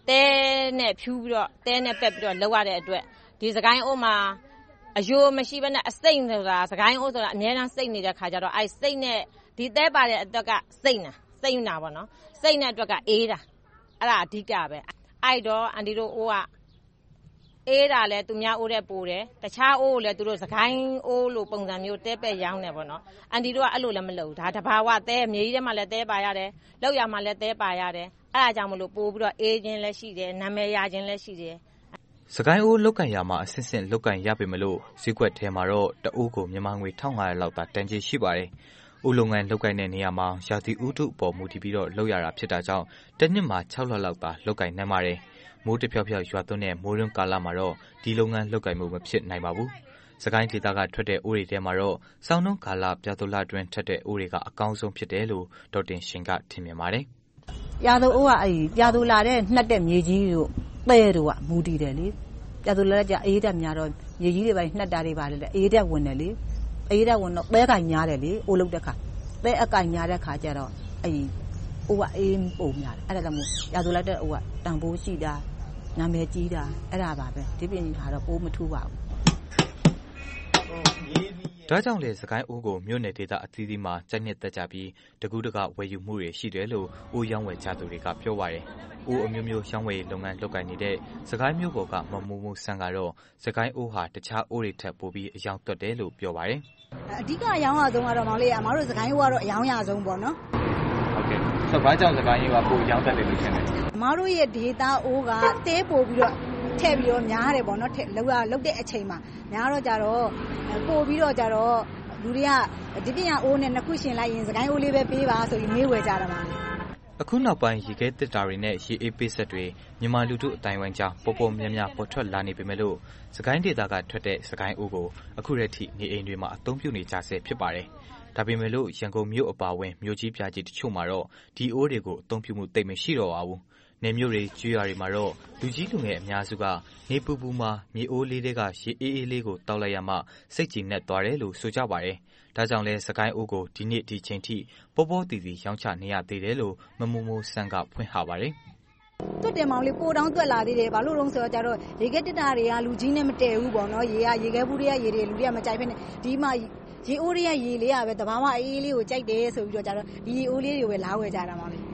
တဲနဲ့ဖြူးပြီးတော့တဲနဲ့ပက်ပြီးတော့လောက်ရတဲ့အတွက်ဒီစကိုင်းအိုးမှာအယိုးမရှိဘဲနဲ့အစိမ့်ဆိုတာစကိုင်းအိုးဆိုတာအများအားစိတ်နေတဲ့ခါကျတော့အဲစိတ်နဲ့ဒီတဲပါတဲ့အတွက်ကစိတ်နာပေါ့နော်စိတ်နဲ့အတွက်ကအေးတာအဲ့ဒါအဓိကပဲအဲ့တော့အန်တီတို့အိုးကအေးတာလဲသူများအိုးတဲ့ပိုတယ်တခြားအိုးကိုလည်းသူတို့စကိုင်းအိုးလိုပုံစံမျိုးတဲပဲ့ရောင်းနေပေါ့နော်အန်တီတို့ကအဲ့လိုလည်းမလုပ်ဒါတဘာဝတဲမြေကြီးထဲမှာလည်းတဲပါရတယ်လောက်ရမှာလည်းတဲပါရတယ်အဲ့ဒါကြောင့်မလို့ပို့ပြီးတော့အေးခြင်းလည်းရှိတယ်နာမည်ရခြင်းလည်းရှိတယ်စကိုင်းအိုးလုတ်ကန်ရမှာအဆင့်ဆင့်လုတ်ကန်ရပေမလို့ဈေးကွက်ထဲမှာတော့တအိုးကိုမြန်မာငွေ1500လောက်သာတန်ကြေးရှိပါတယ်။အိုးလုပ်ငန်းလုတ်ကန်တဲ့နေရာမှာရာသီဥတုအပေါ်မူတည်ပြီးတော့လုပ်ရတာဖြစ်တာကြောင့်တစ်နှစ်မှာ6လလောက်သာလုတ်ကန်နိုင်ပါတယ်။မိုးတဖြောက်ဖြောက်ရွာသွန်းတဲ့မိုးရွန်းကာလမှာတော့ဒီလုပ်ငန်းလုတ်ကန်မှုမဖြစ်နိုင်ပါဘူး။စကိုင်းဒေသကထွက်တဲ့အိုးတွေထဲမှာတော့စောင်းနှုန်းကာလပြသူလအတွင်းထွက်တဲ့အိုးတွေကအကောင်းဆုံးဖြစ်တယ်လို့ဒေါက်တင်ရှင်ကထင်မြင်ပါတယ်။ပြသူအိုးကပြသူလာတဲ့နှက်တဲ့မြေကြီးတို့သဲတို့ကမူတည်တယ်လေ။ပြသူလာကြအေးတက်များတော့မြေကြီးတွေပိုင်းနှက်တာတွေပါလေအေးတက်ဝင်တယ်လေ။အေးတက်ဝင်တော့သဲကင်များတယ်လေအိုးလုတ်တဲ့ခါသဲအကင်များတဲ့ခါကျတော့အိုးကအေးပုံများတယ်အဲ့ဒါကြောင့်မို့ပြသူလာတဲ့အိုးကတန်ဖိုးရှိတာနာမည်ကြီးတာအဲ့ဒါပါပဲဒီပြင်ဟာတော့ပိုးမထူးပါဘူးဒါကြောင့်လေစကိုင်းအိုးကိုမြို့နယ်ဒေသအသီးသီးမှာကြိုက်နှစ်သက်ကြပြီးတကူးတကဝယ်ယူမှုတွေရှိတယ်လို့အိုးရောင်းဝယ်ကြသူတွေကပြောပါတယ်။အိုးအမျိုးမျိုးရောင်းဝယ်လုပ်ငန်းလုပ်ကိုင်နေတဲ့စကိုင်းမြို့ပေါ်ကမမိုးမိုးဆန်းကတော့စကိုင်းအိုးဟာတခြားအိုးတွေထက်ပိုပြီးအယောင်သွက်တယ်လို့ပြောပါတယ်။အဓိကအယောင်ရဆုံးကတော့မောင်လေးအမားတို့စကိုင်းအိုးကတော့အယောင်ရဆုံးပေါ့နော်။ဟုတ်ကဲ့။ဆိုတော့ဘာကြောင့်စကိုင်းအိုးကပိုအယောင်သွက်တယ်လို့ထင်လဲ။အမားတို့ရဲ့ဒေတာအိုးကတဲပို့ပြီးတော့ထည့်ပြီးတော့များတယ်ပေါ့နော်လောက်တဲ့အချိန်မှာများတော့ကြတော့ပို့ပြီးတော့ကြတော့လူတွေကဒီပြင်အိုးနဲ့နှစ်ခုရှင်လိုက်ရင်စကိုင်းအိုးလေးပဲပေးပါဆိုပြီးမေးဝယ်ကြတာပါအခုနောက်ပိုင်းရေခဲတစ်တာတွေနဲ့ရေအေးပေးဆက်တွေမြန်မာလူထုအတိုင်းဝိုင်းကြောင်းပေါ်ပေါ်များများပေါ်ထွက်လာနေပေမဲ့လို့စကိုင်းဒေသကထွက်တဲ့စကိုင်းအိုးကိုအခုရက်ထိနေအိမ်တွေမှာအသုံးပြုနေကြဆဲဖြစ်ပါတယ်ဒါပေမဲ့လို့ရန်ကုန်မြို့အပါအဝင်မြို့ကြီးပြားကြီးတချို့မှာတော့ဒီအိုးတွေကိုအသုံးပြုမှုသိပ်မရှိတော့ပါဘူးနေမျိုးတွေကျွေးရတွေမှာတော့လူကြီးလူငယ်အများစုကနေပူပူမှာမြေအိုးလေးတွေကရေအေးအေးလေးကိုတောက်လိုက်ရမှစိတ်ကြည်နက်သွားတယ်လို့ဆိုကြပါတယ်။ဒါကြောင့်လဲစကိုင်းအိုးကိုဒီနေ့ဒီချိန်ထိပေါ်ပေါ်တည်တည်ရောင်းချနေရသေးတယ်လို့မမိုးမိုးဆန်းကဖွင့်ဟပါတယ်။တွတ်တယ်မောင်လေးပိုတောင်းတွက်လာသေးတယ်ဘာလို့လုံးဆိုတော့ကြတော့ရေခဲတက်တာတွေကလူကြီးနဲ့မတည့်ဘူးပေါ့နော်ရေခဲဘူးတွေကရေတွေလူတွေကမကြိုက်ဖ ೇನೆ ဒီမှာရေအိုးတွေကရေလေးကပဲတဘာဝအေးလေးကိုကြိုက်တယ်ဆိုပြီးတော့ကြတော့ဒီရေအိုးလေးတွေပဲလာဝယ်ကြတာမောင်လေး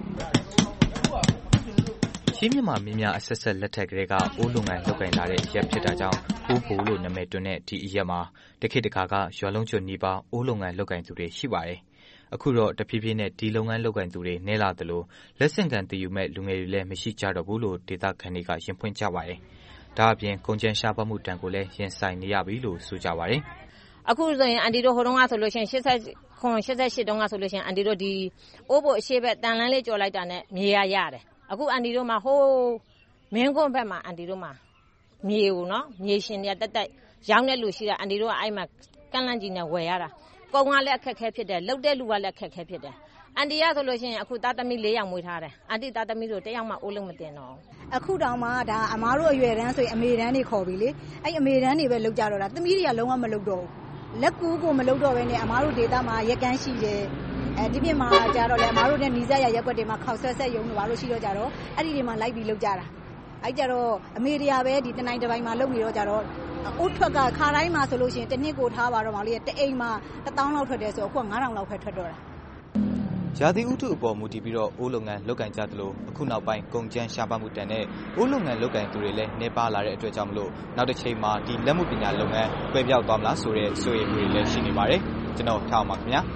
ရှင်းမြမာမင်းများအဆက်ဆက်လက်ထက်ကလေးကအိုးလုပ်ငန်းလုပ်ကိုင်လာတဲ့ရက်ဖြစ်တာကြောင့်အိုးဘိုလို့နာမည်တွင်တဲ့ဒီအရက်မှာတခေတ်တခါကရွာလုံးကျွနီးပါအိုးလုပ်ငန်းလုပ်ကိုင်သူတွေရှိပါတယ်။အခုတော့တဖြည်းဖြည်းနဲ့ဒီလုပ်ငန်းလုပ်ကိုင်သူတွေနည်းလာသလိုလက်ဆင့်ကမ်းတည်ယူမဲ့လူငယ်တွေလည်းမရှိကြတော့ဘူးလို့ဒေသခံတွေကရင်ဖွင့်ကြပါတယ်။ဒါအပြင်ကုန်ကျန်းရှားပါမှုတန်ကိုလည်းရင်ဆိုင်နေရပြီလို့ဆိုကြပါတယ်။အခုဆိုရင်အန်တီတို့ဟိုတုန်းကဆိုလို့ရှိရင်88တုန်းကဆိုလို့ရှိရင်အန်တီတို့ဒီအိုးဘိုအရှိဘက်တန်လန်းလေးကြော်လိုက်တာနဲ့မြေရရတယ်။အခုအန်တီတို့မှာဟိုးမင်းကွန်းဘက်မှာအန်တီတို့မှာမြေကိုနော်မြေရှင်တွေကတက်တက်ရောင်းတဲ့လူရှိတာအန်တီတို့ကအဲ့မှာကန့်လန့်ကြီးနဲ့ဝယ်ရတာကုန်ကလည်းအခက်ခဲဖြစ်တယ်လုတ်တဲ့လူကလည်းအခက်ခဲဖြစ်တယ်အန်တီရဆိုလို့ရှိရင်အခုသားသမီး4ယောက်မွေးထားတယ်အန်တီသားသမီးတို့တယောက်မှအိုးလုံးမတင်တော့အခုတောင်မှဒါအမားတို့အရွယ်တန်းဆိုရင်အမေတန်းတွေခေါ်ပြီလေအဲ့အမေတန်းတွေပဲလုတ်ကြတော့တာသမီးတွေကလုံးဝမလုတ်တော့ဘူးလက်ကူကိုမလုတ်တော့ဘဲနဲ့အမားတို့ဒေသမှာရက်ကန်းရှိတယ်ဒီပြင်မှာကြတော့လေအမားတို့နဲ့နီးစပ်ရရက်ွက်တွေမှာခောက်ဆွဲဆက်ယုံတွေဘာလို့ရှိတော့ကြတော့အဲ့ဒီတွေမှာလိုက်ပြီးလုတ်ကြတာအဲ့ကြတော့အမေတွေကပဲဒီတနိုင်တစ်ပိုင်းမှာလုတ်နေတော့ကြတော့အိုးထွက်ကခါတိုင်းမှာဆိုလို့ရှိရင်တစ်နှစ်ကိုထားပါတော့မောင်လေးတအိမ်မှာ1000လောက်ထွက်တယ်ဆိုအခုက9000လောက်ပဲထွက်တော့တာရာသီဥတုအပေါ်မူတည်ပြီးတော့အိုးလုပ်ငန်းလုပ်ကင်ကြသလိုအခုနောက်ပိုင်းကုန်ကျန်းရှားပါမှုတန်တဲ့အိုးလုပ်ငန်းလုပ်ကင်သူတွေလည်းနေပါလာတဲ့အတွက်ကြောင့်မလို့နောက်တစ်ချိန်မှာဒီလက်မှုပညာလုပ်ငန်းပြပြောက်သွားမလားဆိုတဲ့စိုးရိမ်မှုတွေလည်းရှိနေပါတယ်ကျွန်တော်ထားအောင်ပါခင်ဗျာ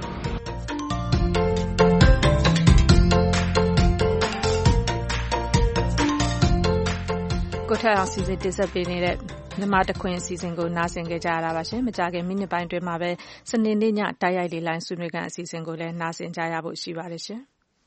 ကိုထက်အောင်စီစဉ်တင်ဆက်ပေးနေတဲ့မြန်မာတခွင်အစီအစဉ်ကိုနားဆင်ကြကြရတာပါရှင်မကြခင်မိနစ်ပိုင်းအတွင်းမှာပဲစနေနေ့ညတိုက်ရိုက်လေးလိုင်းဆွေးနွေးကန်အစီအစဉ်ကိုလည်းနားဆင်ကြရဖို့ရှိပါတယ်ရှင်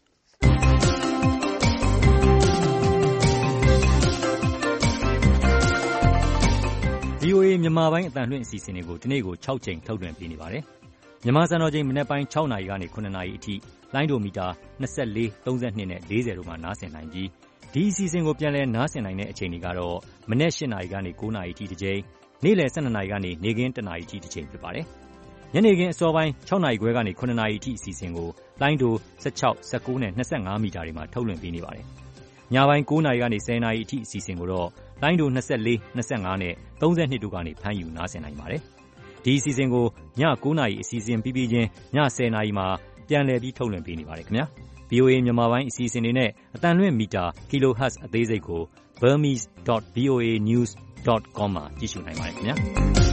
VOA မြန်မာပိုင်းအသံလွှင့်အစီအစဉ်တွေကိုဒီနေ့ကို6ချိန်ထုတ်လွှင့်ပေးနေပါတယ်မြန်မာစံတော်ချိန်မနေ့ပိုင်း6နာရီကနေ9နာရီအထိလိုင်းဒိုမီတာ24 32နဲ့40တို့မှာနားဆင်နိုင်ပြီးဒီအစီအစဉ်ကိုပြန်လည်နားဆင်နိုင်တဲ့အချိန်တွေကတော့မနေ့8နာရီကနေ9နာရီအထိတစ်ချိန်နေ့လယ်12နာရီကနေနေ့ခင်း1နာရီအထိတစ်ချိန်ဖြစ်ပါတယ်ညနေခင်းအစောပိုင်း6နာရီခွဲကနေ9နာရီအထိအစီအစဉ်ကိုလိုင်းဒို16 19နဲ့25မီတာတွေမှာထုတ်လွှင့်ပေးနေပါတယ်ညပိုင်း9 နာရီကနေ 10 နာရီအထိအစီအစဉ်ကိုတော့လိုင်းဒို24, 25နဲ့ 32တို့ကနေဖမ်းယူနားဆင်နိုင်ပါတယ်။ဒီအစီအစဉ်ကိုည9 နာရီအစီအစဉ်ပြီးပြီးချင်းည10 နာရီမှာပြန်လည်ပြီးထုတ်လွှင့်ပေးနေပါတယ်ခင်ဗျာ။ VOA မြန်မာပိုင်းအစီအစဉ်တွေနဲ့အတန်လွင့်မီတာ kilohertz အသေးစိတ်ကို burmese.voanews.com မှာကြည့်ရှုနိုင်ပါတယ်ခင်ဗျာ။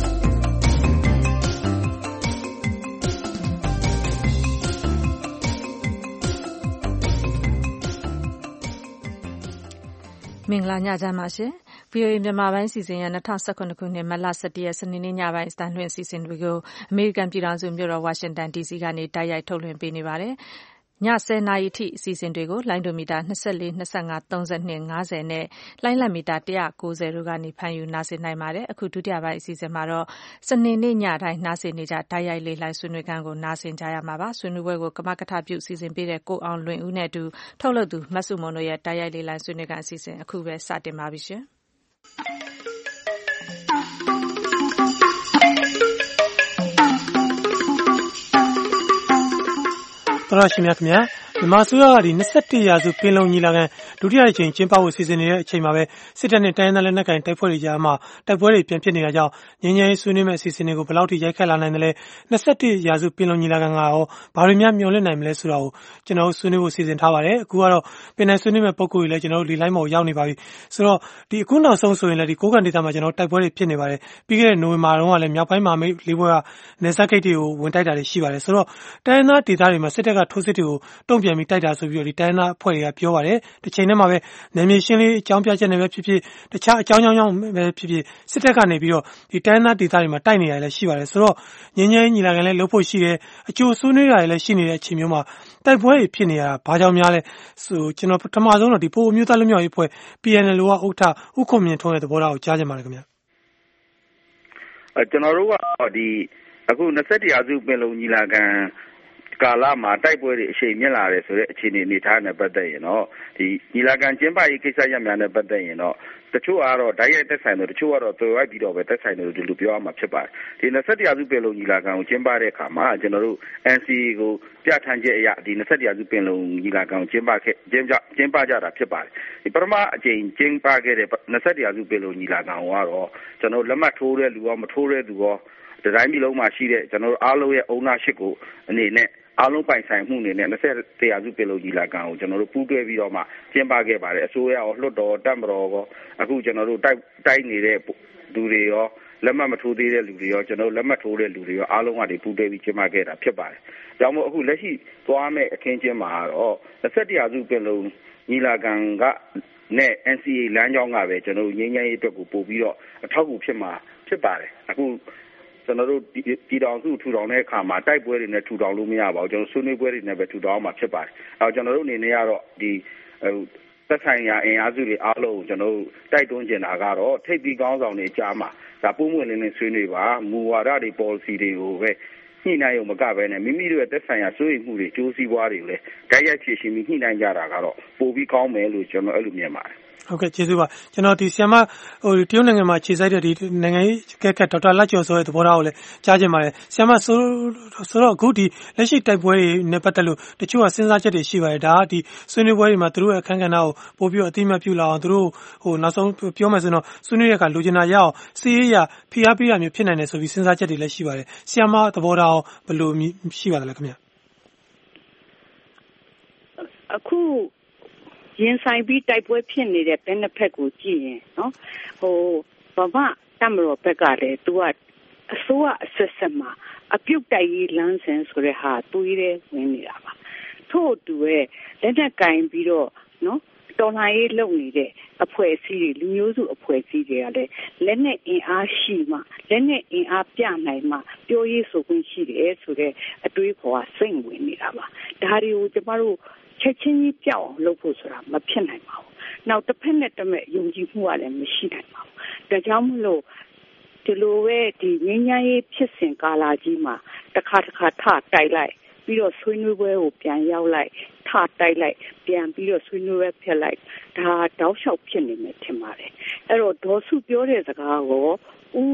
မင်္ဂလာညချမ်းပါရှင်။ VOA မြန်မာပိုင်းစီစဉ်ရ2019ခုနှစ်မတ်လ17ရက်စနေနေ့ညပိုင်းစတန်လွှင့်စီစဉ်တွေကိုအမေရိကန်ပြည်ထောင်စုမြို့တော်ဝါရှင်တန် DC ကနေတိုက်ရိုက်ထုတ်လွှင့်ပေးနေပါတယ်။ည10 နာရီအထိအစီအစဉ်တွေကိုလိုင်းဒိုမီတာ24, 25, 32, 50နဲ့လိုင်းလံမီတာ190တို့ကနေဖမ်းယူနားဆင်နိုင်ပါတယ်။အခုဒုတိယပိုင်းအစီအစဉ်မှာတော့စနေနေ့ညတိုင်းနားဆင်နေကြတိုက်ရိုက်လေ့လာဆွေးနွေးခန်းကိုနားဆင်ကြရမှာပါ။ဆွေးနွေးပွဲကိုကမကထပြုစီစဉ်ပေးတဲ့ကိုအောင်လွင်ဦးနဲ့အတူထုတ်လုပ်သူမဆုမွန်တို့ရဲ့တိုက်ရိုက်လေ့လာဆွေးနွေးခန်းအစီအစဉ်အခုပဲစတင်ပါပြီရှင်။တော်ရရှိမြခင်ဗျာမြန်မာဆိုရကဒီ21ရာစုပင်လုံညီလာခံဒုတိယအကြိမ်ကျင်းပဖို့စီစဉ်နေတဲ့အချိန်မှာပဲစစ်တပ်နဲ့တိုင်းရင်းသားလက်နက်ကိုင်တိုက်ပွဲတွေကြားမှာတိုက်ပွဲတွေပြန်ဖြစ်နေတာကြောင့်ငြိမ်းချမ်းရေးဆွေးနွေးမယ့်အစီအစဉ်တွေကိုဘယ်လောက်ထိရိုက်ခတ်လာနိုင်တယ်လဲ21ရာစုပင်လုံညီလာခံကရောဘာတွေများမျှော်လင့်နိုင်မလဲဆိုတာကိုကျွန်တော်ဆွေးနွေးဖို့စီစဉ်ထားပါတယ်အခုကတော့ပင်နိုင်ဆွေးနွေးမယ့်ပုံကိုယ်တွေလည်းကျွန်တော်တို့ဒီ line မှာရောက်နေပါပြီဆိုတော့ဒီအခုနောက်ဆုံးဆိုရင်လည်းဒီကိုးကန်ဒေသမှာကျွန်တော်တိုက်ပွဲတွေဖြစ်နေပါတယ်ပြီးခဲ့တဲ့နိုဝင်ဘာတုန်းကလည်းမြောက်ပိုင်းမှာလေးဘွဲကနေဆက်ဂိတ်တွေကိုဝင်တိုက်တာတွေရှိပါတယ်ဆိုတော့တိုင်းရင်းသားဒေသတွေမှာစစ်တပ်ကထိုးစစ်တွေကိုတုံ့ပြန်ပြီးတိုက်တာဆိုပြီးတော့ဒီတိုင်းသားအဖွဲ့တွေကပြောပါတယ်တစ်ချိန်တည်းမှာပဲနယ်မြေရှင်းလေးအကြောင်းပြချက်နဲ့ပဲဖြစ်ဖြစ်တခြားအကြောင်းကြောင့်ပဲဖြစ်ဖြစ်စစ်တပ်ကနေပြီးတော့ဒီတိုင်းသားဒေသတွေမှာတိုက်နေရတယ်လည်းရှိပါတယ်ဆိုတော့ငင်းငင်းညီလာခံလည်းလုပ်ဖို့ရှိတယ်အကျိုးဆွေးနွေးတာလည်းရှိနေတဲ့အချိန်မျိုးမှာတိုက်ပွဲတွေဖြစ်နေရတာဘာကြောင့်များလဲဆိုကျွန်တော်ပထမဆုံးတော့ဒီပိုအမျိုးသားလူမျိုးရေးအဖွဲ့ PNL ကဥက္ကဋ္ဌဦးခွန်မြင့်ထွန်းရဲ့သဘောထားကိုကြားချင်ပါတယ်ခင်ဗျကျွန်တော်တို့ကဒီအခု21ရာစုပင်လုံညီလာခံကာလမှာတိုက်ပွဲတွေအရှိန်မြင့်လာတယ်ဆိုတဲ့အခြေအနေထားနဲ့ပတ်သက်ရင်တော့ဒီညီလာခံကျင်းပရေးကိစ္စရပ်များနဲ့ပတ်သက်ရင်တော့တချို့ကတော့ဓာတ်ရိုက်သက်ဆိုင်တယ်တချို့ကတော့သွယ်ဝိုက်ပြီးတော့ပဲသက်ဆိုင်တယ်လို့ဒီလိုပြောရမှာဖြစ်ပါတယ်ဒီ21ရာစုပင်လုံညီလာခံကိုကျင်းပတဲ့အခါမှာကျွန်တော်တို့ NCA ကိုပြဋ္ဌာန်းချက်အရဒီ21ရာစုပင်လုံညီလာခံကိုကျင်းပကြတာဖြစ်ပါတယ်ဒီပထမအကြိမ်ကျင်းပခဲ့တဲ့21ရာစုပင်လုံညီလာခံကတော့ကျွန်တော်လက်မှတ်ထိုးတဲ့လူရောမထိုးတဲ့လူရောဒီတိုင်းပြည်လုံးမှာရှိတဲ့ကျွန်တော်တို့အားလုံးရဲ့ ownership ကိုအနေနဲ့အားလုံးပိုင်ဆိုင်မှုအနေနဲ့21ရာစုပင်လုံညီလာခံကိုကျွန်တော်တို့ပူးတွဲပြီးတော့မှကျင်းပခဲ့ပါတယ်အစိုးရရောလွှတ်တော်တပ်မတော်ရောအခုကျွန်တော်တို့တိုက်နေတဲ့လူတွေရောလက်မှတ်မထိုးသေးတဲ့လူတွေရောကျွန်တော်တို့လက်မှတ်ထိုးတဲ့လူတွေရောအားလုံးကဒီပူးတွဲပြီးကျင်းပခဲ့တာဖြစ်ပါတယ်။ကြောင့်မို့အခုလက်ရှိသွားမဲ့အခင်းကျင်းမှာတော့21ရာစုပင်လုံညီလာခံကနဲ့ NCA လမ်းကြောင်းကပဲကျွန်တော်တို့ငြိမ်းချမ်းရေးအတွက်ကိုပို့ပြီးတော့အထောက်အကူဖြစ်မှာဖြစ်ပါတယ်။အခုကျွန်တော်တို့ပြည်ထောင်စုထူထောင်တဲ့အခါမှာတိုက်ပွဲတွေနဲ့ထူထောင်လို့မရပါဘူးကျွန်တော်ဆွေးနွေးပွဲတွေနဲ့ပဲထူထောင်မှာဖြစ်ပါတယ်။ကျွန်တော်တို့အနေနဲ့ကတော့ဒီသက်ဆိုင်ရာအင်အားစုတွေအားလုံးကိုကျွန်တော်တို့တိုက်တွန်းကျင်တာကတော့ထိပ်ပြီးကောင်းဆောင်တွေကြားမှာဒါပုံမှန်လင်းဆွေးနွေးပါမူဝါဒတွေ policy တွေကိုပဲညှိနှိုင်းရုံမကဘဲနဲ့မိမိတို့ရဲ့သက်ဆိုင်ရာစိုးရိမ်မှုတွေကြိုးစည်းပွားတွေလည်းတိုက်ရိုက်ဖြည့်ရှင်ပြီးညှိနှိုင်းကြတာကတော့ပိုပြီးကောင်းမယ်လို့ကျွန်တော်အဲ့လိုမြင်ပါတယ်ဟုတ်ကဲ့ကျေးဇူးပါကျွန်တော်ဒီဆီယမတရုတ်နိုင်ငံမှာခြေစိုက်တဲ့ဒီနိုင်ငံရေးကဲဒေါက်တာလတ်ကျော်ဆိုတဲ့သဘောထားကိုလည်းကြားချင်ပါတယ်ဆီယမဆိုတော့အခုဒီလက်ရှိတိုက်ပွဲတွေနဲ့ပတ်သက်လို့တချို့ကစဉ်းစားချက်တွေရှိပါတယ်ဒါကဒီဆွေးနွေးပွဲတွေမှာသူတို့ရဲ့အခန်းကဏ္ဍကိုပို့ပြီးအသိအမှတ်ပြုလာအောင်သူတို့နောက်ဆုံးပြောမယ်ဆိုတော့ဆွေးနွေးတဲ့အခါလိုချင်တာရအောင်စီးရေးရဖိအားပေးရမျိုးဖြစ်နိုင်တယ်ဆိုပြီးစဉ်းစားချက်တွေလည်းရှိပါတယ်ဆီယမသဘောထားဘယ်လိုရှိပါသလဲခင်ဗျအခုရင်ဆိုင်ပြီးတိုက်ပွဲဖြစ်နေတဲ့ဘယ်နှစ်ဖက်ကိုကြည့်ရင်နော်ဗမာတမတော်ဘက်ကလည်းသူကအစိုးရအဆက်ဆက်မှာအပြုတ်တိုက်ရေးလမ်းစဉ်ဆိုတဲ့ဟာတွေးရဲဝင်နေတာပါထို့တူရဲ့လက်နက်ကင်ပြီးတော့နော်တော်လှန်ရေးလုပ်နေတဲ့အဖွဲ့အစည်းတွေလူမျိုးစုအဖွဲ့အစည်းတွေကလည်းလက်နက်အင်အားရှိမှလက်နက်အင်အားပြနိုင်မှပြောရေးဆိုခွင့်ရှိတယ်ဆိုတဲ့အတွေးခေါ်ကစိတ်ဝင်နေတာပါဒါတွေကိုကျမတို့ချက်ချင်းကြီးပြောင်းလုပ်ဖို့ဆိုတာမဖြစ်နိုင်ပါဘူး။နောက်တစ်ဖက်နဲ့တစ်ဖက်ယုံကြည်မှုကလည်းမရှိနိုင်ပါဘူး။ဒါကြောင့်မလို့ဒီလိုပဲဒီငြိမ်းချမ်းရေးဖြစ်စဉ်ကာလကြီးမှာတစ်ခါထတိုက်လိုက်ပြီးတော့ဆွေးနွေးပွဲကိုပြန်ရောက်လိုက်ထတိုက်လိုက်ပြန်ပြီးတော့ဆွေးနွေးပွဲဖြစ်လိုက်ဒါတောက်လျှောက်ဖြစ်နေမယ်ထင်ပါတယ်။အဲ့တော့ဒေါ်စုပြောတဲ့စကားကိုဦး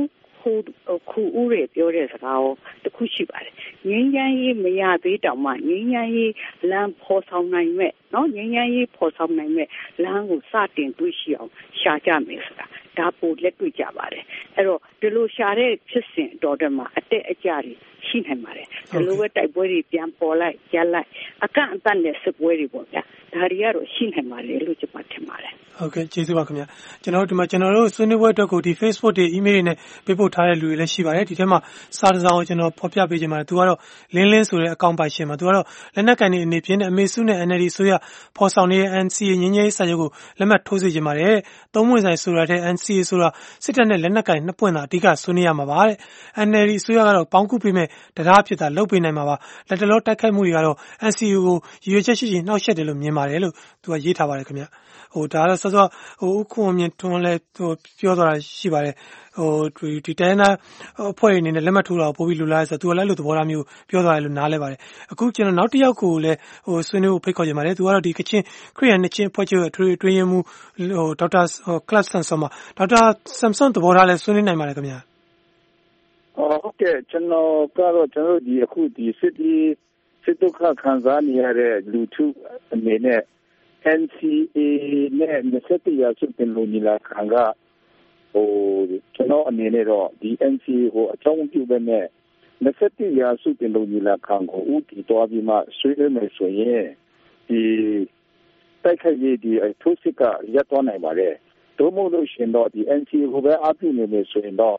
ခုဦးတွေပြောတဲ့စကားကိုတစ်ခုရှိပါတယ်ငင်းချမ်းရေးမရသေးတောင်မှငင်းချမ်းရေးလမ်းဖော်ဆောင်နိုင်မဲ့နော်ငင်းချမ်းရေးဖော်ဆောင်နိုင်မဲ့လမ်းကိုစတင်တွေ့ရှိအောင်ရှာကြမယ်ဆိုတာဒါပိုလက်တွေ့ကြပါတယ်အဲ့တော့ဒီလိုရှာတဲ့ဖြစ်စဉ်တော်တယ်မှာအတက်အကျတွေရှိနိုင်ပါတယ်ဒီလိုပဲတိုက်ပွဲတွေပြန်ပေါ်လိုက်ရလိုက်အကန့်အသတ်နဲ့စစ်ပွဲတွေပေါ့ဗျာဒါတွေကတော့ရှိနိုင်ပါတယ်လို့ကျွန်မထင်ပါတယ်ဟုတ်ကဲ့ကျေးဇူးပါခင်ဗျာကျွန်တော်တို့ဆွေးနွေးပွဲအတွက်ကိုဒီ Facebook တွေ email တွေနဲ့ပေးပို့ထားတဲ့လူတွေလည်းရှိပါတယ်ဒီထဲမှာစာတစ်စောင်ကိုကျွန်တော်ဖော်ပြပေးချင်ပါတယ်သူကတော့လင်းဆိုတဲ့အကောင့်ပိုင်ရှင်မှာသူကတော့လက်နက်ကန်တွေအနေဖြင့်အမေစုနဲ့ NLD ဆိုရဖော်ဆောင်နေတဲ့ NCA ငြိမ်းချမ်းရေးစာချုပ်ကိုလက်မှတ်ထိုးစေချင်ပါတယ်သုံးပွင့်ဆိုင်ဆိုတာတဲ့ NCA ဆိုတာစစ်တပ်နဲ့လက်နက်ကန်နှစ်ပွင့်သာအဓိကဆွေးနွေးရမှာပါတဲ့ NLD ဆိုရကတော့ပေါင်းကူးပေးမဲ့တရားဖြစ်တာလုပ်ပေးနိုင်မှာပါလက်တလောတိုက်ခိုက်မှုတွေကတော့ NCA ကိုရည်ရွယ်ချက်ရှိရှိနှောက်ယှက်တယ်လို့မြင်ပါတယ်လို့သူကရေးထားပါတယ်ခင်ဗျာဒါကတော့စောစောဦးခွန်မြင့်ထွန်းလည်းပြောသွားတာရှိပါတယ်ဒီတိုင်းသားအဖွဲ့အနေနဲ့လက်မှတ်ထိုးတာကိုပို့ပြီးလူလာဆိုတော့သူကလည်းလို့သဘောထားမျိုးပြောသွားတယ်လို့နားလဲပါတယ်အခုကျွန်တော်နောက်တစ်ယောက်ကိုလည်းဆွေးနွေးဖို့ဖိတ်ခေါ်ကြပါတယ်သူကတော့ဒီကချင်ခရီးရန်နှစ်ချင်းအဖွဲ့ချုပ်ရဲ့အတွင်းရေးမှူးဒေါက်တာကလပ်ဆန်ဆောမှာဒေါက်တာဆမ်ဆွန်သဘောထားလည်းဆွေးနွေးနိုင်ပါတယ်ခင်ဗျာဟုတ်ကဲ့ကျွန်တော်တို့ဒီအခုဒီစစ်ဒုက္ခခံစားနေရတဲ့လူထုအနေနဲ့ NCA နဲ့27ရာစုပင်လုံညီလာခံကကျွန်တော်အနေနဲ့တော့ဒီ NCA ကိုအကြောင်းပြုတဲ့နဲ့27ရာစုပင်လုံညီလာခံကိုဦးတည်တော်ပြီးမှဆွေးနွေးမယ်ဆိုရင်ဒီတိုက်ခိုက်ရေးဒီထိုးစစ်ကရပ်သွားနိုင်ပါတယ်တို့မို့လို့ရှင်တော့ဒီ NCA ကိုပဲအပြုနေမယ်ဆိုရင်တော့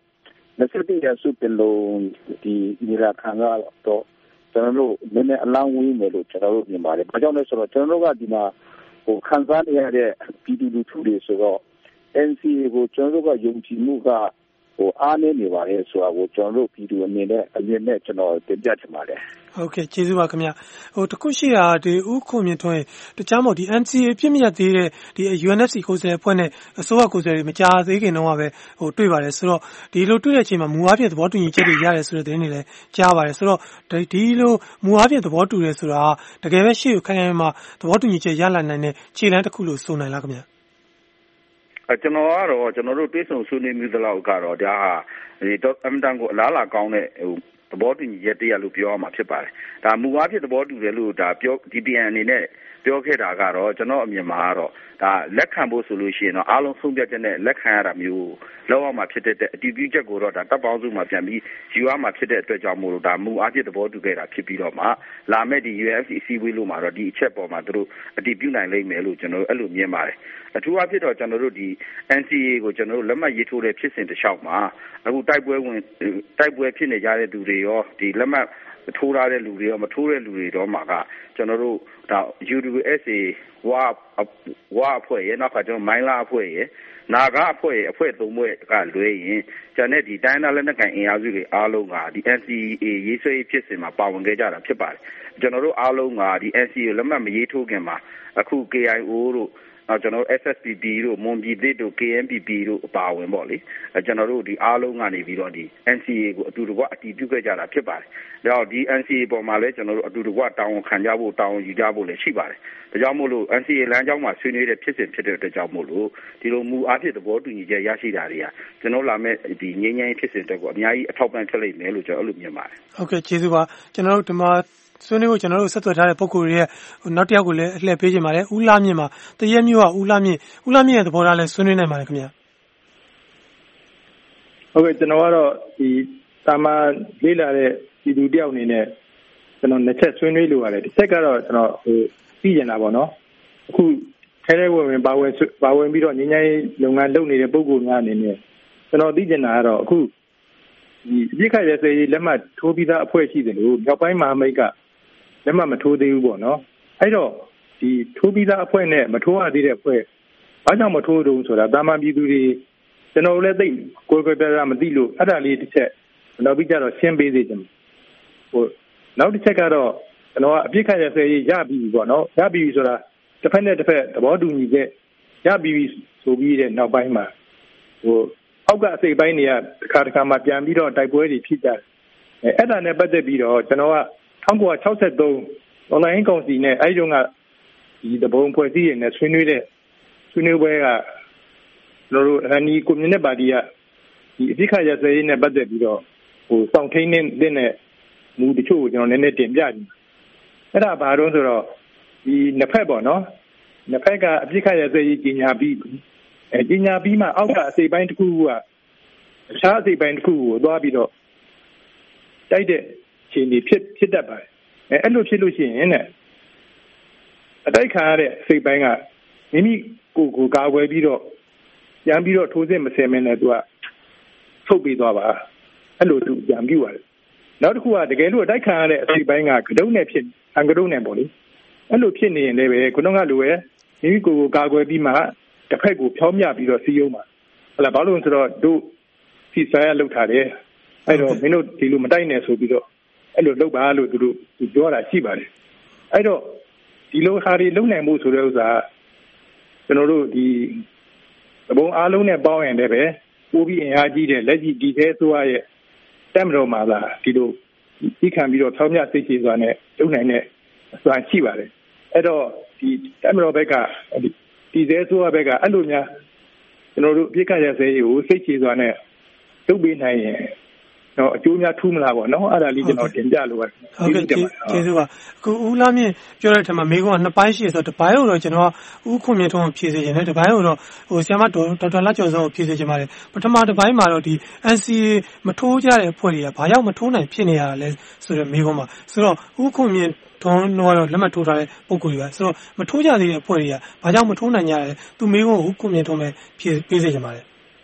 27ရာစုပင်လုံဒီညီလာခံကတော့ကျွန်တော်တို့နည်းနည်းအလန်းဝေးမယ်လို့ကျွန်တော်တို့မြင်ပါတယ်ဘာကြောင့်လဲဆိုတော့ကျွန်တော်တို့ကဒီမှာခံစားနေရတဲ့ပြည်သူလူထုတွေဆိုတော့ NCA ကိုကျွန်တော်တို့ကယုံကြည်မှုကအားနည်းနေပါလေဆိုတာကိုကျွန်တော်တို့ပြည်သူအနေနဲ့အမြင်နဲ့ကျွန်တော်တင်ပြချင်ပါတယ်ဟုတ်ကဲ့ကျေးဇူးပါခင်ဗျတခုရှိတာဒီဦးခွန်မြင့်ထွန်းတခြားမဟုတ်ဒီ NCA ပြည့်မရသေးတဲ့ဒီ UNFC ကိုယ်စားလှယ်အဖွဲ့နဲ့အစိုးရကိုယ်စားလှယ်မကြားသေးခင်တော့ပဲတွေ့ပါတယ်ဆိုတော့ဒီလိုတွေ့တဲ့အချိန်မှာမူအားဖြင့်သဘောတူညီချက်တွေရတယ်ဆိုတဲ့သတင်းတွေလည်းကြားပါတယ်ဆိုတော့ဒီလိုမူအားဖြင့်သဘောတူတယ်ဆိုတာတကယ်ပဲရှေ့ကိုခိုင်ခိုင်မာသဘောတူညီချက်ရလာနိုင်တဲ့ခြေလှမ်းတစ်ခုလို့ဆိုနိုင်လားခင်ဗျကျွန်တော်တို့တွေးဆုံဆွေးနွေးမှုတလောက်ကတော့ဒါဟာဒီအမ်တန်ကိုအလားလာကောင်းတဲ့သဘောတူညီချက်တရားလို့ပြောရမှာဖြစ်ပါတယ်ဒါမူအားဖြင့်သဘောတူတယ်လို့ဒါပြော DPN အနေနဲ့ပြောခဲ့တာကတော့ကျွန်တော်အမြင်မှာကတော့ဒါလက်ခံဖို့ဆိုလို့ရှိရင်တော့အားလုံးဆုံးဖြတ်ချက်နဲ့လက်ခံရတာမျိုးလောက်အောင်မှဖြစ်တဲ့အတီးပြုချက်ကိုတော့ဒါတပ်ပေါင်းစုမှာပြန်ပြီးယူရမှာဖြစ်တဲ့အတွက်ကြောင့်မို့လို့ဒါမူအားဖြင့်သဘောတူခဲ့တာဖြစ်ပြီးတော့မှလာမဲ့ဒီ UNFC အစည်းအဝေးလို့မှာတော့ဒီအချက်ပေါ်မှာသူတို့အတီးပြုနိုင်လိမ့်မယ်လို့ကျွန်တော်အဲ့လိုမြင်ပါတယ်အထူးအဖြစ်တော့ကျွန်တော်တို့ဒီ NCA ကိုကျွန်တော်တို့လက်မှတ်ရေးထိုးတဲ့ဖြစ်စဉ်တစ်လျှောက်မှာအခုတိုက်ပွဲဖြစ်နေကြတဲ့သူတွေရောဒီလက်မှတ်ထိုးထားတဲ့လူတွေရောမထိုးတဲ့လူတွေတော့မှာကကျွန်တော်တို့ဒါ UWSA ဝါအဖွဲ့ရဲ့နောက်ကကျွန်တော်မိုင်းလာအဖွဲ့ရဲ့နာဂအဖွဲ့သုံးဖွဲ့ကလွဲရင်ကျန်တဲ့ဒီတိုင်းသားလက်နက်ကိုင်အင်အားစုတွေအားလုံးကဒီ NCA ရေးဆွဲဖြစ်စဉ်မှာပါဝင်ခဲ့ကြတာဖြစ်ပါတယ်ကျွန်တော်တို့အားလုံးကဒီ NCA လက်မှတ်မရေးထိုးခင်မှာအခု KIO တို့ကျွန်တော်တို့ SSPP တို့မွန်ပြည်သစ်တို့ KNPP တို့အပါအဝင်ပေါ့လေကျွန်တော်တို့ဒီအားလုံးကနေပြီးတော့ဒီ NCA ကိုအတူတကွအတည်ပြုခဲ့ကြတာဖြစ်ပါတယ်ဒါကြောင့်ဒီ NCA ပေါ်မှာလည်းကျွန်တော်တို့အတူတကွတာဝန်ခံကြဖို့တာဝန်ယူကြဖို့လည်းရှိပါတယ်ဒါကြောင့်မို့လို့ NCA လမ်းကြောင်းမှာဆွေးနွေးတဲ့ဖြစ်စဉ်ဖြစ်တဲ့အတွက်ကြောင့်မို့လို့ဒီလိုမူအားဖြင့်သဘောတူညီချက်ရရှိတာတွေကကျွန်တော်လာမဲ့ဒီငြိမ်းချမ်းရေးဖြစ်စဉ်တက်ကိုအများကြီးအထောက်ပံ့ဖြစ်လိမ့်မယ်လို့ကျွန်တော်အဲ့လိုမြင်ပါတယ်ဟုတ်ကဲ့ကျေးဇူးပါကျွန်တော်တို့ဒီမှာဆွေးနွေးဖို့ကျွန်တော်တို့ဆက်သွယ်ထားတဲ့ပုံကိုယ်တွေရဲ့နောက်တစ်ယောက်ကိုလည်းအလှည့်ပေးခြင်းပါတယ်ဦးလာမြင့်မှာတရက်မျိုးကဦးလာမြင့်ရဲ့သဘောထားလည်းဆွေးနွေးနိုင်ပါတယ်ခင်ဗျာဟုတ်ကဲ့ကျွန်တော်ကတော့ဒီတာမန်လေးလာတဲ့ဒီလူတယောက်အနေနဲ့ကျွန်တော်နှစ်ချက်ဆွေးနွေးလိုရတယ်တစ်ချက်ကတော့ကျွန်တော်သိကျင်တာပေါ့နော်အခုထဲထဲဝင်ပါဝင်ပြီးတော့ငြိမ်းချမ်းရေးလုပ်ငန်းလုပ်နေတဲ့ပုံကိုယ်များအနေနဲ့ကျွန်တော်သိကျင်တာကတော့အခုဒီအပြစ်ခတ်ရစေးလက်မှတ်ထိုးပြီးသားအဖွဲ့ရှိတယ်လို့မြောက်ပိုင်းမဟာမိတ်ကလက်မှတ်မထိုးသေးဘူးပေါ့နော်အဲ့တော့ဒီထိုးပြီးသားအဖွဲ့နဲ့မထိုးရသေးတဲ့အဖွဲ့ဘာကြောင့်မထိုးတော့ဆိုတာတာမန်ပြည်သူတွေကျွန်တော်လည်းသိကိုယ်ပြပြမသိလို့အဲ့ဒါလေးတစ်ချက်နောက်ပြီးကြတော့ရှင်းပေးစေချင်နောက်တစ်ချက်ကတော့ကျွန်တော်ကအပြစ်ခတ်ရစေးရပြီပေါ့နော်ရပြီဆိုတာတစ်ဖက်နဲ့တစ်ဖက်သဘောတူညီချက်ရပြီဆိုပြီးတဲ့နောက်ပိုင်းမှာအောက်ကအစိပ်ပိုင်းတွေကတစ်ခါမှပြန်ပြီးတော့တိုက်ပွဲတွေဖြစ်ကြတယ်အဲ့ဒါနဲ့ပတ်သက်ပြီးတော့ကျွန်တော်က1963 online ကောင်စီနဲ့အဲ့ဒီတော့ကဒီတဘုံဖွဲ့စည်းရတဲ့ဆွေးနွေးပွဲကကျွန်တော်တို့အန်ဒီကွန်မြူနစ်ပါတီကဒီအပြစ်ခတ်ရစရေးနဲ့ပတ်သက်ပြီးတော့စောင့်ထိန်တဲ့မူတချို့ကိုကျွန်တော်နည်းနည်းတင်ပြကြည့်အဲ့ဒါဘာလို့ဆိုတော့ဒီနှစ်ဖက်ပေါ့နော်နှစ်ဖက်ကအပြစ်ခတ်ရစရေးကြီးညာပြီးကြီးညာပြီးမှအောက်ကအစိပ်ပိုင်းတစ်ခုကအခြားအစိပ်ပိုင်းတစ်ခုကိုသွားပြီးတော့တိုက်တဲ့ခြေနေဖြစ်တတ်ပါတယ်အဲ့လိုဖြစ်လို့ရှိရင်တဲ့အတိုက်ခံရတဲ့အစိပ်ပိုင်းကမိမိကိုကာကွယ်ပြီးတော့ပြန်ပြီးတော့ထိုးစစ်မဆင်မနဲ့သူကထုတ်ပြီးသွားပါအဲ့လိုသူပြန်ပြုရတယ်နောက်တစ်ခုကတကယ်လို့အတိုက်ခံရတဲ့အစိပ်ပိုင်းကကတုံးနဲ့ဖြစ်အံကတုံးနဲ့ပေါ့လေအဲ့လိုဖြစ်နေရင်လည်းပဲခုနကလိုပဲမိမိကိုကာကွယ်ပြီးမှတစ်ဖက်ကိုဖြောင်းမြပြီးတော့စီးရုံးပါဟုတ်လားဘာလို့လဲဆိုတော့တို့စီဆိုင်ရလောက်ထားတယ်အဲ့တော့မင်းတို့ဒီလိုမတိုက်နဲ့ဆိုပြီးတော့အဲ့လိုလုပ်ပါလို့သူပြောတာရှိပါတယ်အဲ့တော့ဒီလိုဟာတွေလုံနိုင်မှုဆိုတဲ့ဥစ္စာကျွန်တော်တို့ဒီဘုံအားလုံးနဲ့ပေါင်းရင်လည်းပဲပိုးပြီးအင်အားကြီးတဲ့လက်ရှိဒီသေးဆိုရဲ့တက်မတော်မှာလားဒီလိုဒီခံပြီးတော့ထောင်းမြစိတ်ရှိစွာနဲ့လုံနိုင်တဲ့အစွမ်းရှိပါတယ်အဲ့တော့ဒီတက်မတော်ဘက်ကဒီသေးဆိုဘက်ကအဲ့လိုများကျွန်တော်တို့အပြစ်ခတ်ရစေးကိုစိတ်ရှိစွာနဲ့လုပ်ပေးနိုင်ရင်တော့အကျိုးများထူးမလားပေါ့နော်အဲ့ဒါလေးကျွန်တော်တင်ပြလိုပါတယ်ဟုတ်ကဲ့ကျေးဇူးပါအခုဦးလာမြင့်ပြောတဲ့အထက်မှာမိကုန်းကနှစ်ပိုင်းရှိဆိုတော့တစ်ပိုင်းကိုတော့ကျွန်တော်ဦးခွန်မြင့်ထွန်းကိုဖြည့်စေချင်တယ်တစ်ပိုင်းကိုတော့ဆရာမဒေါက်တာလကျော်စောကိုဖြည့်စေချင်ပါတယ်ပထမတစ်ပိုင်းမှာတော့ဒီ NCA မထိုးကြတဲ့အဖွဲ့တွေကဘာကြောင့်မထိုးနိုင်ဖြစ်နေရတာလဲဆိုတော့မိကုန်းမှာဆိုတော့ဦးခွန်မြင့်ထွန်းတော့လက်မှတ်ထိုးထားတဲ့ပုံကိုယ်တွေပါဆိုတော့မထိုးကြသေးတဲ့အဖွဲ့တွေကဘာကြောင့်မထိုးနိုင်ကြလဲသူမိကုန်းကိုဦးခွန်မြင့်ထွန်းပဲဖြည့်ပေးစေချင်ပါတယ်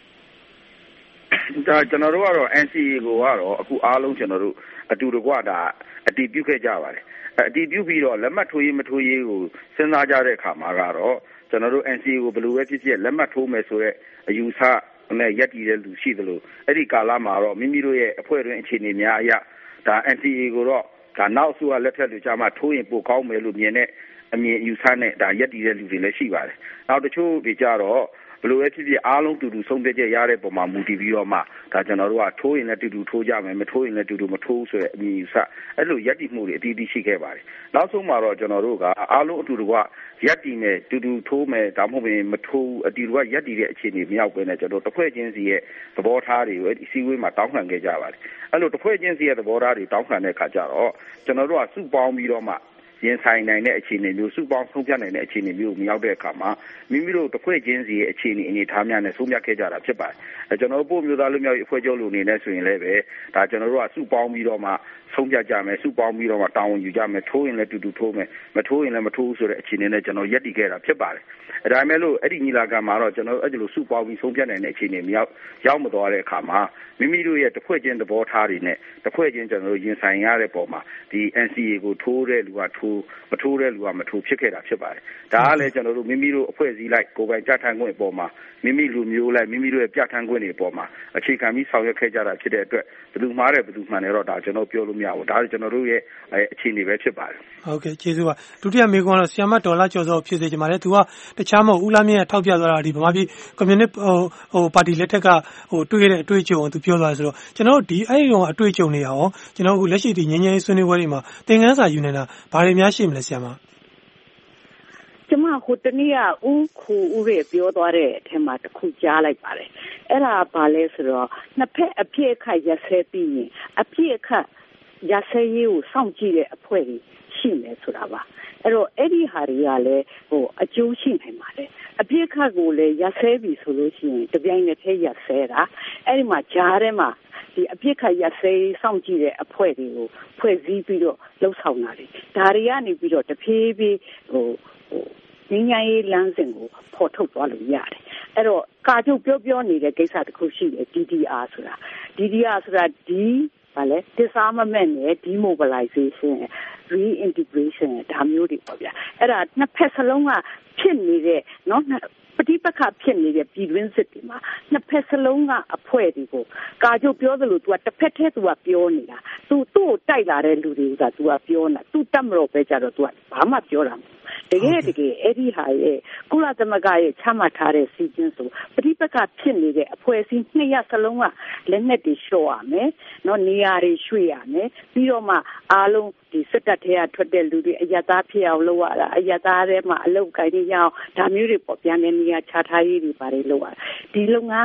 ဒါကျွန်တော်တို့ကတော့ NCA ကိုကတော့အခုအားလုံးကျွန်တော်တို့အတူတကွဒါအတည်ပြုခဲ့ကြပါတယ်အတည်ပြုပြီးတော့လက်မှတ်ထိုးရေးမထိုးရေးကိုစဉ်းစားကြတဲ့အခါမှာကတော့ကျွန်တော်တို့ NCA ကိုဘယ်လိုပဲဖြစ်ဖြစ်လက်မှတ်ထိုးမယ်ဆိုတဲ့အယူဆနဲ့ရက်တည်တဲ့လူရှိသလိုအဲ့ဒီကာလမှာတော့မိမိတို့ရဲ့အဖွဲ့တွင်အခြေအနေများအရဒါ NCA ကိုတော့ဒါနောက်ဆိုလက်ထက်လူကြမှာထိုးရင်ပိုကောင်းမယ်လို့မြင်တဲ့အမြင်အယူဆနဲ့ဒါရက်တည်တဲ့လူတွေလည်းရှိပါတယ်နောက်တချို့တွေကြတော့ဘလို့ပဲဖြစ်ဖြစ်အားလုံးတူတူဆုံးဖြတ်ချက်ရတဲ့ပုံမှာမူတည်ပြီးတော့မှဒါကျွန်တော်တို့ကထိုးရင်လည်းတူတူထိုးကြမယ်မထိုးရင်လည်းတူတူမထိုးဆိုတဲ့အမြင်ယူဆအဲ့လိုရက်တည်မှုတွေအတီးတီးရှိခဲ့ပါတယ်နောက်ဆုံးမှာတော့ကျွန်တော်တို့ကအားလုံးအတူတူကရက်တည်မယ်တူတူထိုးမယ်ဒါမှမဟုတ်ရင်မထိုးအတီးတူကရက်တည်တဲ့အခြေအနေမရောက်ဘဲနဲ့ကျွန်တော်တစ်ဖွဲ့ချင်းစီရဲ့သဘောထားတွေကိုအဲ့ဒီစီဝေးမှာတောင်းခံခဲ့ကြပါတယ်အဲ့လိုတစ်ဖွဲ့ချင်းစီရဲ့သဘောထားတွေတောင်းခံတဲ့အခါကျတော့ကျွန်တော်တို့ကစုပေါင်းပြီးတော့မှရင်ဆိုင်နိုင်တဲ့အခြေအနေမျိုးစုပေါင်းဆုံးဖြတ်နိုင်တဲ့အခြေအနေမျိုးမရောက်တဲ့အခါမှာမိမိတို့တစ်ဖွဲ့ချင်းစီရဲ့အခြေအနေထားများနဲ့ဆုံးဖြတ်ခဲ့ကြတာဖြစ်ပါတယ်ကျွန်တော်တို့ပို့မျိုးသားလူမျိုးရေးအဖွဲ့ချုပ်လူအနေနဲ့ဆိုရင်လည်းပဲဒါကျွန်တော်တို့ကစုပေါင်းပြီးတော့မှဆုံးဖြတ်ကြမယ်စုပေါင်းပြီးတော့မှတာဝန်ယူကြမယ်ထိုးရင်လည်းတူတူထိုးမယ်မထိုးရင်လည်းမထိုးဆိုတဲ့အခြေအနေနဲ့ကျွန်တော်ရက်တည်ခဲ့တာဖြစ်ပါတယ်ဒါပေမဲ့လို့အဲ့ဒီညီလာခံမှာတော့ကျွန်တော်တို့အဲ့ဒီလိုစုပေါင်းပြီးဆုံးဖြတ်နိုင်တဲ့အခြေအနေမရောက်မသွားတဲ့အခါမှာမိမိတို့ရဲ့တစ်ဖွဲ့ချင်းသဘောထားတွေနဲ့တစ်ဖွဲ့ချင်းကျွန်တော်တို့ရင်ဆိုင်ရတဲ့ပုံမှာဒီ NCA ကိုထိုးတဲ့လူကထိုးမထိုးတဲ့လူကမထိုးဖြစ်ခဲ့တာဖြစ်ပါတယ်ဒါကလည်းကျွန်တော်တို့မိမိတို့အဖွဲ့အစည်းလိုက်ကိုယ်ပိုင်ကြထမ်းခွင့်ပုံမှာမိမိလူမျိုးလိုက်မိမိတို့ရဲ့ကြထမ်းခွင့်တွေပုံမှာအခြေခံပြီးဆောင်ရွက်ခဲ့ကြတာဖြစ်တဲ့အတွက်ဘယ်သူမှားတယ်ဘယ်သူမှန်တယ်တော့ဒါကျွန်တော်ပြောလို့မရဘူးဒါကျွန်တော်တို့ရဲ့အခြေအနေပဲဖြစ်ပါတယ်ဟုတ်ကဲ့ကျေးဇူးပါဒုတိယမေးခွန်းကတော့ဆီယမဒေါ်လာကျော်စောဖြစ်စေချင်ပါတယ်သူကတခြားမဟုတ်ဦးလာမြင့်ရဲ့ထောက်ပြသွားတာဒီဗမာပြည်ကွန်မြူနစ်ပါတီလက်ထက်ကတွေ့ခဲ့တဲ့အတွေ့အကြုံကိုသူပြောသွားတယ်ဆိုတော့ကျွန်တော်တို့ဒီအဲ့ဒီတော့အတွေ့အကြုံတွေရောကျွန်တော်အခုလက်ရှိဒီငြိမ်းချမ်းရေးဆွေးနွေးပွဲတွေမှာသင်ခန်းစာယူနေတာဘာတွေများရှိမလဲဆီယမကျမဟိုတနေ့ကဦးရဲ့ပြောသွားတဲ့အထက်မှာတစ်ခုကြားလိုက်ပါတယ်အဲ့ဒါဘာလဲဆိုတော့နှစ်ဖက်အပြစ်အခတ်ရက်စဲပြီးရင်အပြစ်အခတ်ရက်စဲရေးကိုစောင့်ကြည့်တဲ့အဖွဲ့ကြီးရှိမယ်ဆိုတာပါအဲ့တော့အဲ့ဒီဟာတွေကလည်းအကျိုးရှိနိုင်ပါတယ်အပြစ်အခတ်ကိုလည်းရက်စဲပြီဆိုလို့ရှိရင်တပြိုင်နက်တည်းရက်စဲတာအဲ့ဒီမှာကြားထဲမှာဒီအပြစ်ခတ်ရက်စဲစောင့်ကြည့်တဲ့အဖွဲ့တွေကိုဖွဲ့စည်းပြီးတော့လှုပ်ဆောင်တာတွေဒါတွေကနေပြီးတော့တဖြည်းဖြည်းငင်းငယ်ရေးလမ်းစဉ်ကိုဖော်ထုတ်သွားလို့ရတယ်အဲ့တော့ကာချုပ်ပြောနေတဲ့ကိစ္စတစ်ခုရှိတယ် DDR ဆိုတာဒီဘာလဲ disarmament နဲ့ demobilization reintegration ဒါမျိုးတွေပေါ့ဗျာအဲ့ဒါနှစ်ဖက်စလုံးကဖြစ်နေတဲ့နော်ပဋိပက္ခဖြစ်နေတဲ့ပြည်တွင်းစစ်တွေမှာနှစ်ဖက်စလုံးကအဖွဲ့တွေကိုကာချုပ်ပြောသလို तू ကတစ်ဖက်တည်း तू ကပြောနေတာ तू သူ့ကိုတိုက်လာတဲ့လူတွေက तू ကပြောနေတာ तू တတ်မလို့ပဲကြတော့ तू ကဘာမှပြောတာမဟုတ်တကယ်အဲ့ဒီဟာရဲ့ကုလသမဂ္ဂရဲ့ချမှတ်ထားတဲ့စီစဉ်ဆိုပဋိပက္ခဖြစ်နေတဲ့အဖွဲ့အစည်းနှစ်ရပ်စလုံးကလက်နက်တွေလျှော့ရမယ်နော်နေရာတွေရွှေ့ရမယ်ပြီးတော့မှအားလုံးဒီစစ်တပ်ထဲကထွက်တဲ့လူတွေအယက်သားဖြစ်အောင်လုပ်ရတာအယက်သားထဲမှာအလုပ်ကိုင်းရအောင်ဒါမျိုးတွေပေါ့ပြန်နေနေရာချထားရေးတွေပါတယ်လုပ်ရတာဒီလုပ်ငန်းဟာ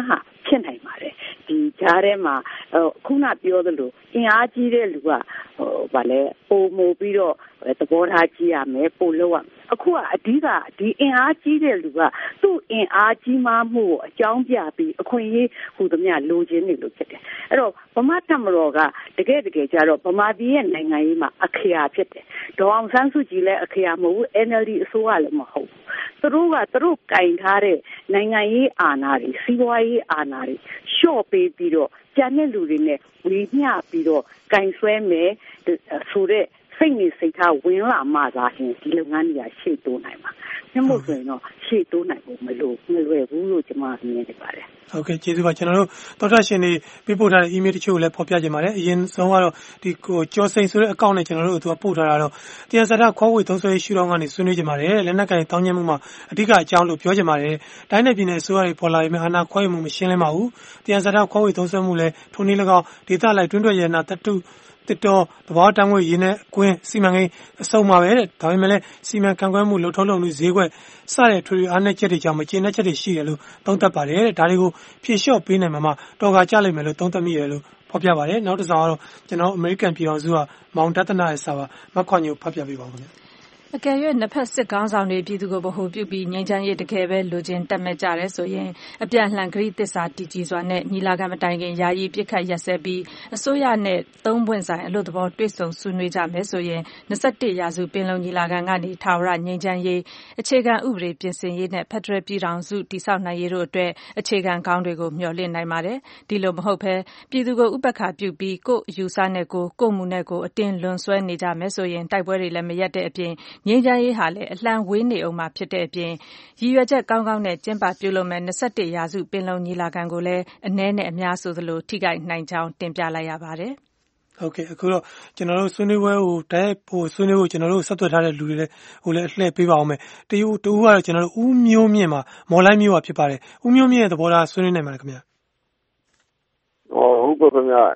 ဖြစ်နိုင်ပါတယ်ဒီကြားထဲမှာခုနပြောသလိုအင်အားကြီးတဲ့လူကဗာလဲပုံမို့ပြီးတော့သဘောထားကြီးရမယ်ပို့လို့ရအခုကအဓိကဒီအင်အားကြီးတဲ့လူကသူ့အင်အားကြီးမှမှုကိုအကြောင်းပြပြီးအခွင့်အရေးဟူသမျှလိုချင်နေလို့ဖြစ်တယ်အဲ့တော့ဗမာတပ်မတော်ကတကယ်ကြတော့ဗမာပြည်ရဲ့နိုင်ငံရေးမှာအခရာဖြစ်တယ်ဒေါအောင်ဆန်းစုကြည်လည်းအခရာမဟုတ်ဘူး NLD အစိုးရလည်းမဟုတ်ဘူးသူတို့ကင်ထားတဲ့နိုင်ငံရေးအာဏာတွေစီးပွားရေးအာဏာတွေလျှော့ပေးပြီးတော့ကျန်တဲ့လူတွေနဲ့ဝေမျှပြီးတော့ကင်ဆွဲမယ်ဆိုတဲ့စိတ်နေစိတ်ထားဝင်လာမှသာရင်ဒီလုပ်ငန်းတွေကရှေ့တိုးနိုင်မှာမျက်မှောက်ဆိုရင်တော့ရှေ့တိုးနိုင်ဖို့မလွယ်ဘူးလို့ကျွန်မမြင်နေပါတယ်ဟုတ်ကဲ့ကျေးဇူးပါကျွန်တော်တို့သောတာရှင်တွေပေးပို့ထားတဲ့ email တချို့ကိုလည်းဖော်ပြကြပါတယ်အရင်ဆုံးကတော့ဒီကျော်စိန်ဆိုတဲ့အကောင့်နဲ့ကျွန်တော်တို့သူကပို့ထားတာတော့တရားစတာခွားဝေသုံးဆွဲရှုထောင့်ကနေဆွေးနွေးကြပါတယ်လက်နက်ကင်တောင်းကျမ်းမှုမှာအဓိကအကြောင်းလို့ပြောကြပါတယ်တိုင်းနယ်ပြည်နယ်အစိုးရတွေပေါ်လာပြီးအာဏာခွဲမှုမရှင်းလင်းပါဘူးတရားစတာခွားဝေသုံးဆွဲမှုလည်းထိုနည်း၎င်းဒေသလိုက်တွင်းတွက်ရနာတတုတစ်တော်သဘောတမ်းငွေရင်းနဲ့ကွင်းစီမံကိန်းအစုံပါပဲတဲ့ဒါပေမဲ့လည်းစီမံခန့်ခွဲမှုလှုပ်ထုံးလုပ်မှုဈေးကွက်စတဲ့ထွေထွေအားနည်းချက်တွေကြောင့်မကျေနပ်ချက်တွေရှိတယ်လို့သုံးသပ်ပါတယ်တဲ့ဒါတွေကိုဖြေလျှော့ပေးနိုင်မှာတော်ကကြလိမ့်မယ်လို့သုံးသပ်မိတယ်လို့ဖော်ပြပါတယ်နောက်တစ်စောင်ကတော့ကျွန်တော်အမေရိကန်ပြည်ထောင်စုကမောင်တသနာရဲ့စာပါမခွန်ညိုဖတ်ပြပေးပါဦးခင်ဗျာအကယ်၍နှစ်ဖက်စစ်ကောင်းဆောင်တွေပြည်သူကိုဗဟိုပြုပြီးငြိမ်းချမ်းရေးတကယ်ပဲလိုချင်တက်မဲ့ကြတယ်ဆိုရင်အပြန်လှန်ဂရိသစ္စာတည်ကြည်စွာနဲ့ညီလာခံမတိုင်ခင်ယာယီပြစ်ခတ်ရက်စဲပြီးအစိုးရနဲ့သုံးပွင့်ဆိုင်အလို့သဘောတွေ့ဆုံဆွေးနွေးကြမယ်ဆိုရင်21ရာစုပင်လုံညီလာခံကနေထာဝရငြိမ်းချမ်းရေးအခြေခံဥပဒေပြင်ဆင်ရေးနဲ့ဖက်ဒရယ်ပြည်ထောင်စုတည်ဆောက်နိုင်ရေးတို့အတွက်အခြေခံကောင်းတွေကိုမျှော်လင့်နိုင်ပါတယ်ဒီလိုမဟုတ်ဘဲပြည်သူကိုဥပက္ခပြုပြီးကိုယ့်အယူဆနဲ့ကိုယ့်မှုနဲ့ကိုယ်အတင်းလွန်ဆွဲနေကြမယ်ဆိုရင်တိုက်ပွဲတွေလည်းမရက်တဲ့အပြင်ငြိမ်းချမ်းရေးဟာလည်းအလှမ်းဝေးနေအောင်မှာဖြစ်တဲ့အပြင်ရည်ရွယ်ချက်ကောင်းကောင်းနဲ့ကျင်းပပြုလုပ်မဲ့21ရာစုပင်လုံညီလာခံကိုလည်းအနည်းနဲ့အများဆိုသလိုထိခိုက်နိုင်ကြောင်းတင်ပြလိုက်ရပါတယ်ဟုတ်ကဲ့အခုတော့ကျွန်တော်တို့ဆွေးနွေးပွဲကိုတိုက်ဆွေးနွေးဖို့ကျွန်တော်တို့ဆက်သွယ်ထားတဲ့လူတွေလည်းအလှည့်ပေးပါအောင်မယ်တူကတော့ကျွန်တော်တို့ဦးမျိုးမြင့်မှာမော်လိုက်မျိုးဖြစ်ပါတယ်ဦးမျိုးမြင့်ရဲ့သဘောထားဆွေးနွေးနိုင်ပါတယ်ခင်ဗျာဟုတ်ပါခင်ဗျာ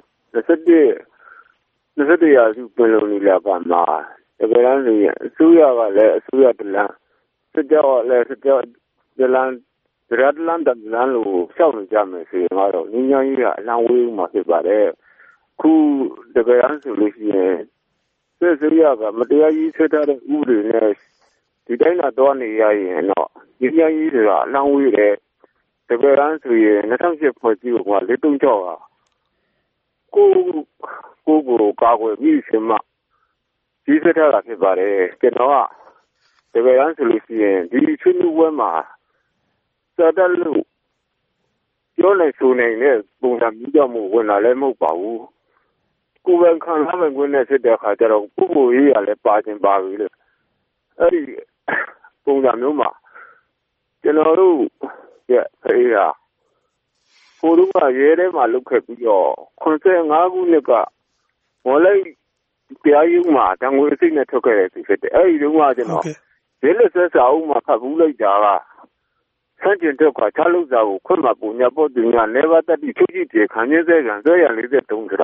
21ရာစုပင်လုံညီလာခံမှာတကယ်တမ်းဆိုရင်အစိုးရကလည်းအစိုးရတလန်းစစ်ကြောကလည်းစစ်ကြောတလန်းဒရတ်လန်တလန်းလို့ရှောက်နေကြမယ်ဆိုရင်တော့ငြိမ်းချမ်းရေးကအလံဝေးမှာဖြစ်ပါတယ်ခုတကယ်တမ်းဆိုလို့ရှိရင်စစ်စိုးရကမတရားကြီးဆွဲထားတဲ့ဥပဒေနဲ့ဒီတိုင်းတော့နေရရင်တော့ငြိမ်းချမ်းရေးဆိုတာအလံဝေးတယ်တကယ်တမ်းဆိုရင်2008ဖွဲ့စည်းပုံကလက်တုံးကြောတာကိုကာကွယ်ပြီးစမှဒီစက်ထားတာဖြစ်ပါတယ်ကျွန်တော်ကတကယ်တမ်းဆိုလို့ရှိရင်ဒီဆွေးနွေးပွဲမှာစတဲ့လို့ပြောလိုက်ဆိုနေတဲ့ပုံစံမျိုးကြောင့်ဝင်လာလည်းမဟုတ်ပါဘူးကိုယ်ကခံစားဝင်ခွင့်နဲ့ဖြစ်တဲ့အခါကျတော့ကိုယ်ရေးရလည်းပါခြင်းပါပြီလေအဲ့ဒီပုံစံမျိုးမှာကျွန်တော်တို့ရဲ့အေးရကိုတို့ကရဲထဲမှာလုတ်ခဲ့ပြီးတော့85ခုနှစ်ကမော်လိုက်တရားရုံးမှာတံငွေစိတ်နဲ့ထုတ်ခဲ့တဲ့သူဖြစ်တယ်အဲ့ဒီတုန်းကကျွန်တော်ရဲလက်ဆက်စာအုပ်မှာဖတ်ဘူးလိုက်တာကဆန့်ကျင်တော့ကချလို့စာကိုခွင့်မပူညာပေါ်သူညာနေပါတတိချိုးကြည့်ပြေခံရစေကံဆိုရ43ဆိုတာ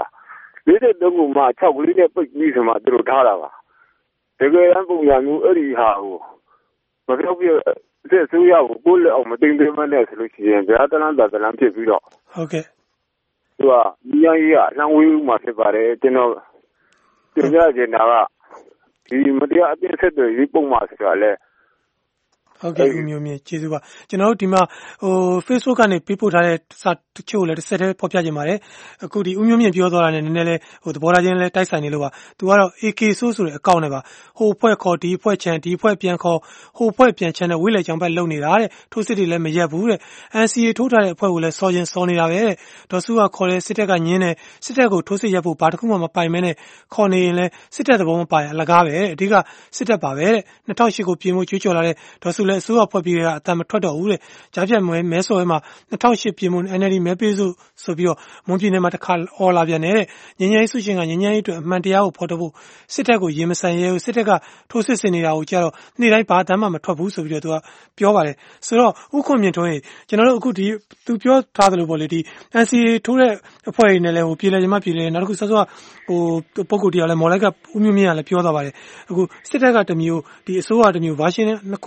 43ခုမှ6ကလေးနဲ့ပိတ်ပြီးဆိုမှသူတို့ထားတာပါတကယ်တမ်းပုံစံမျိုးအဲ့ဒီဟာကိုမပြောပြစစ်ဆိုးရကိုကိုယ်လက်အောင်မသိသိမနဲ့ဆိုလို့ရှိရင်ဗျာတလန်းဖြစ်ပြီးတော့ဟုတ်ကဲ့သူကညီရကြီးကလမ်းဝေးမှဖြစ်ပါတယ်ကျွန်တော်တင်ပြချင်တာကဒီမတရားအပြစ်ဆက်တွေဒီပုံမှာဆိုတာလဲဟုတ်ကဲ့ဦးမျိုးမြင့်ကျေးဇူးပါကျွန်တော်တို့ဒီမှာFacebook ကနေပေးပို့ထားတဲ့စာတချို့လည်းတစ်ဆက်တည်းဖော်ပြခြင်းပါတယ်အခုဒီဦးမျိုးမြင့်ပြောသွားတာနဲ့နည်းနည်းလေးသဘောထားချင်းလည်းတိုက်ဆိုင်နေလို့ပါသူကတော့ AK ဆိုဆိုတဲ့အကောင့်နဲ့ပါဟိုဖွဲ့ခေါ်ဒီဖွဲ့ချန်ဒီဖွဲ့ပြန်ခေါ်ဟိုဖွဲ့ပြန်ချန်နဲ့ဝိလေချောင်ဘက်လုံနေတာတဲ့ထိုးစစ်တွေလည်းမရက်ဘူးတဲ့ NCA ထိုးထားတဲ့အဖွဲ့ကိုလည်းစော်ချင်းစော်နေတာပဲတဲ့ဒေါ်စုကခေါ်တဲ့စစ်တပ်ကညင်းတယ်စစ်တပ်ကိုထိုးစစ်ရက်ဖို့ဘာတစ်ခုမှမပိုင်မဲနဲ့ခေါ်နေရင်လည်းစစ်တပ်သဘောမပိုင်အလကားပဲတဲ့အဓိကစစ်တပ်ပါပဲတဲ့2008ကိုပြင်ဖို့ကြွေးကြော်လာတဲ့ဒေါ်စုလည်းအစိုးရဖွဲ့ပြီးတဲ့အတန်မထွက်တော့ဘူးတဲ့ကြားဖြတ်မဲဆော်ရဲမှာ2008ပြင်ဖို့ NLD မဲပေးစုဆိုပြီးတော့မွန်ပြည်နယ်မှာတစ်ခါအော်လာပြန်နေတဲ့ညဉ့်ညမ်းစုရှင်ကညဉ့်ညမ်းရေးအတွက်အမှန်တရားကိုဖော်ထုတ်ဖို့စစ်တပ်ကိုရင်မဆိုင်ရဲဘူးစစ်တပ်ကထိုးစစ်ဆင်နေတာကိုကြတော့နေ့တိုင်းဘာတမ်းမှမထွက်ဘူးဆိုပြီးတော့သူကပြောပါတယ်ဆိုတော့ဥခွန်မြင့်ထွန်းကျွန်တော်တို့အခုဒီသူပြောထားသလိုပေါ့လေဒီ NCA ထိုးတဲ့အဖွဲ့တွေနဲ့လည်းပြည်လဲနောက်တစ်ခုစောစောပုံကိုတရားလဲမော်လိုက်ကဦးမျိုးမြင့်ကလည်းပြောသွားပါတယ်အခုစစ်တပ်ကတစ်မျိုးဒီအစိုးရတစ်မျိုးဗာရှင်းနှစ်ခုကလည်းကွဲ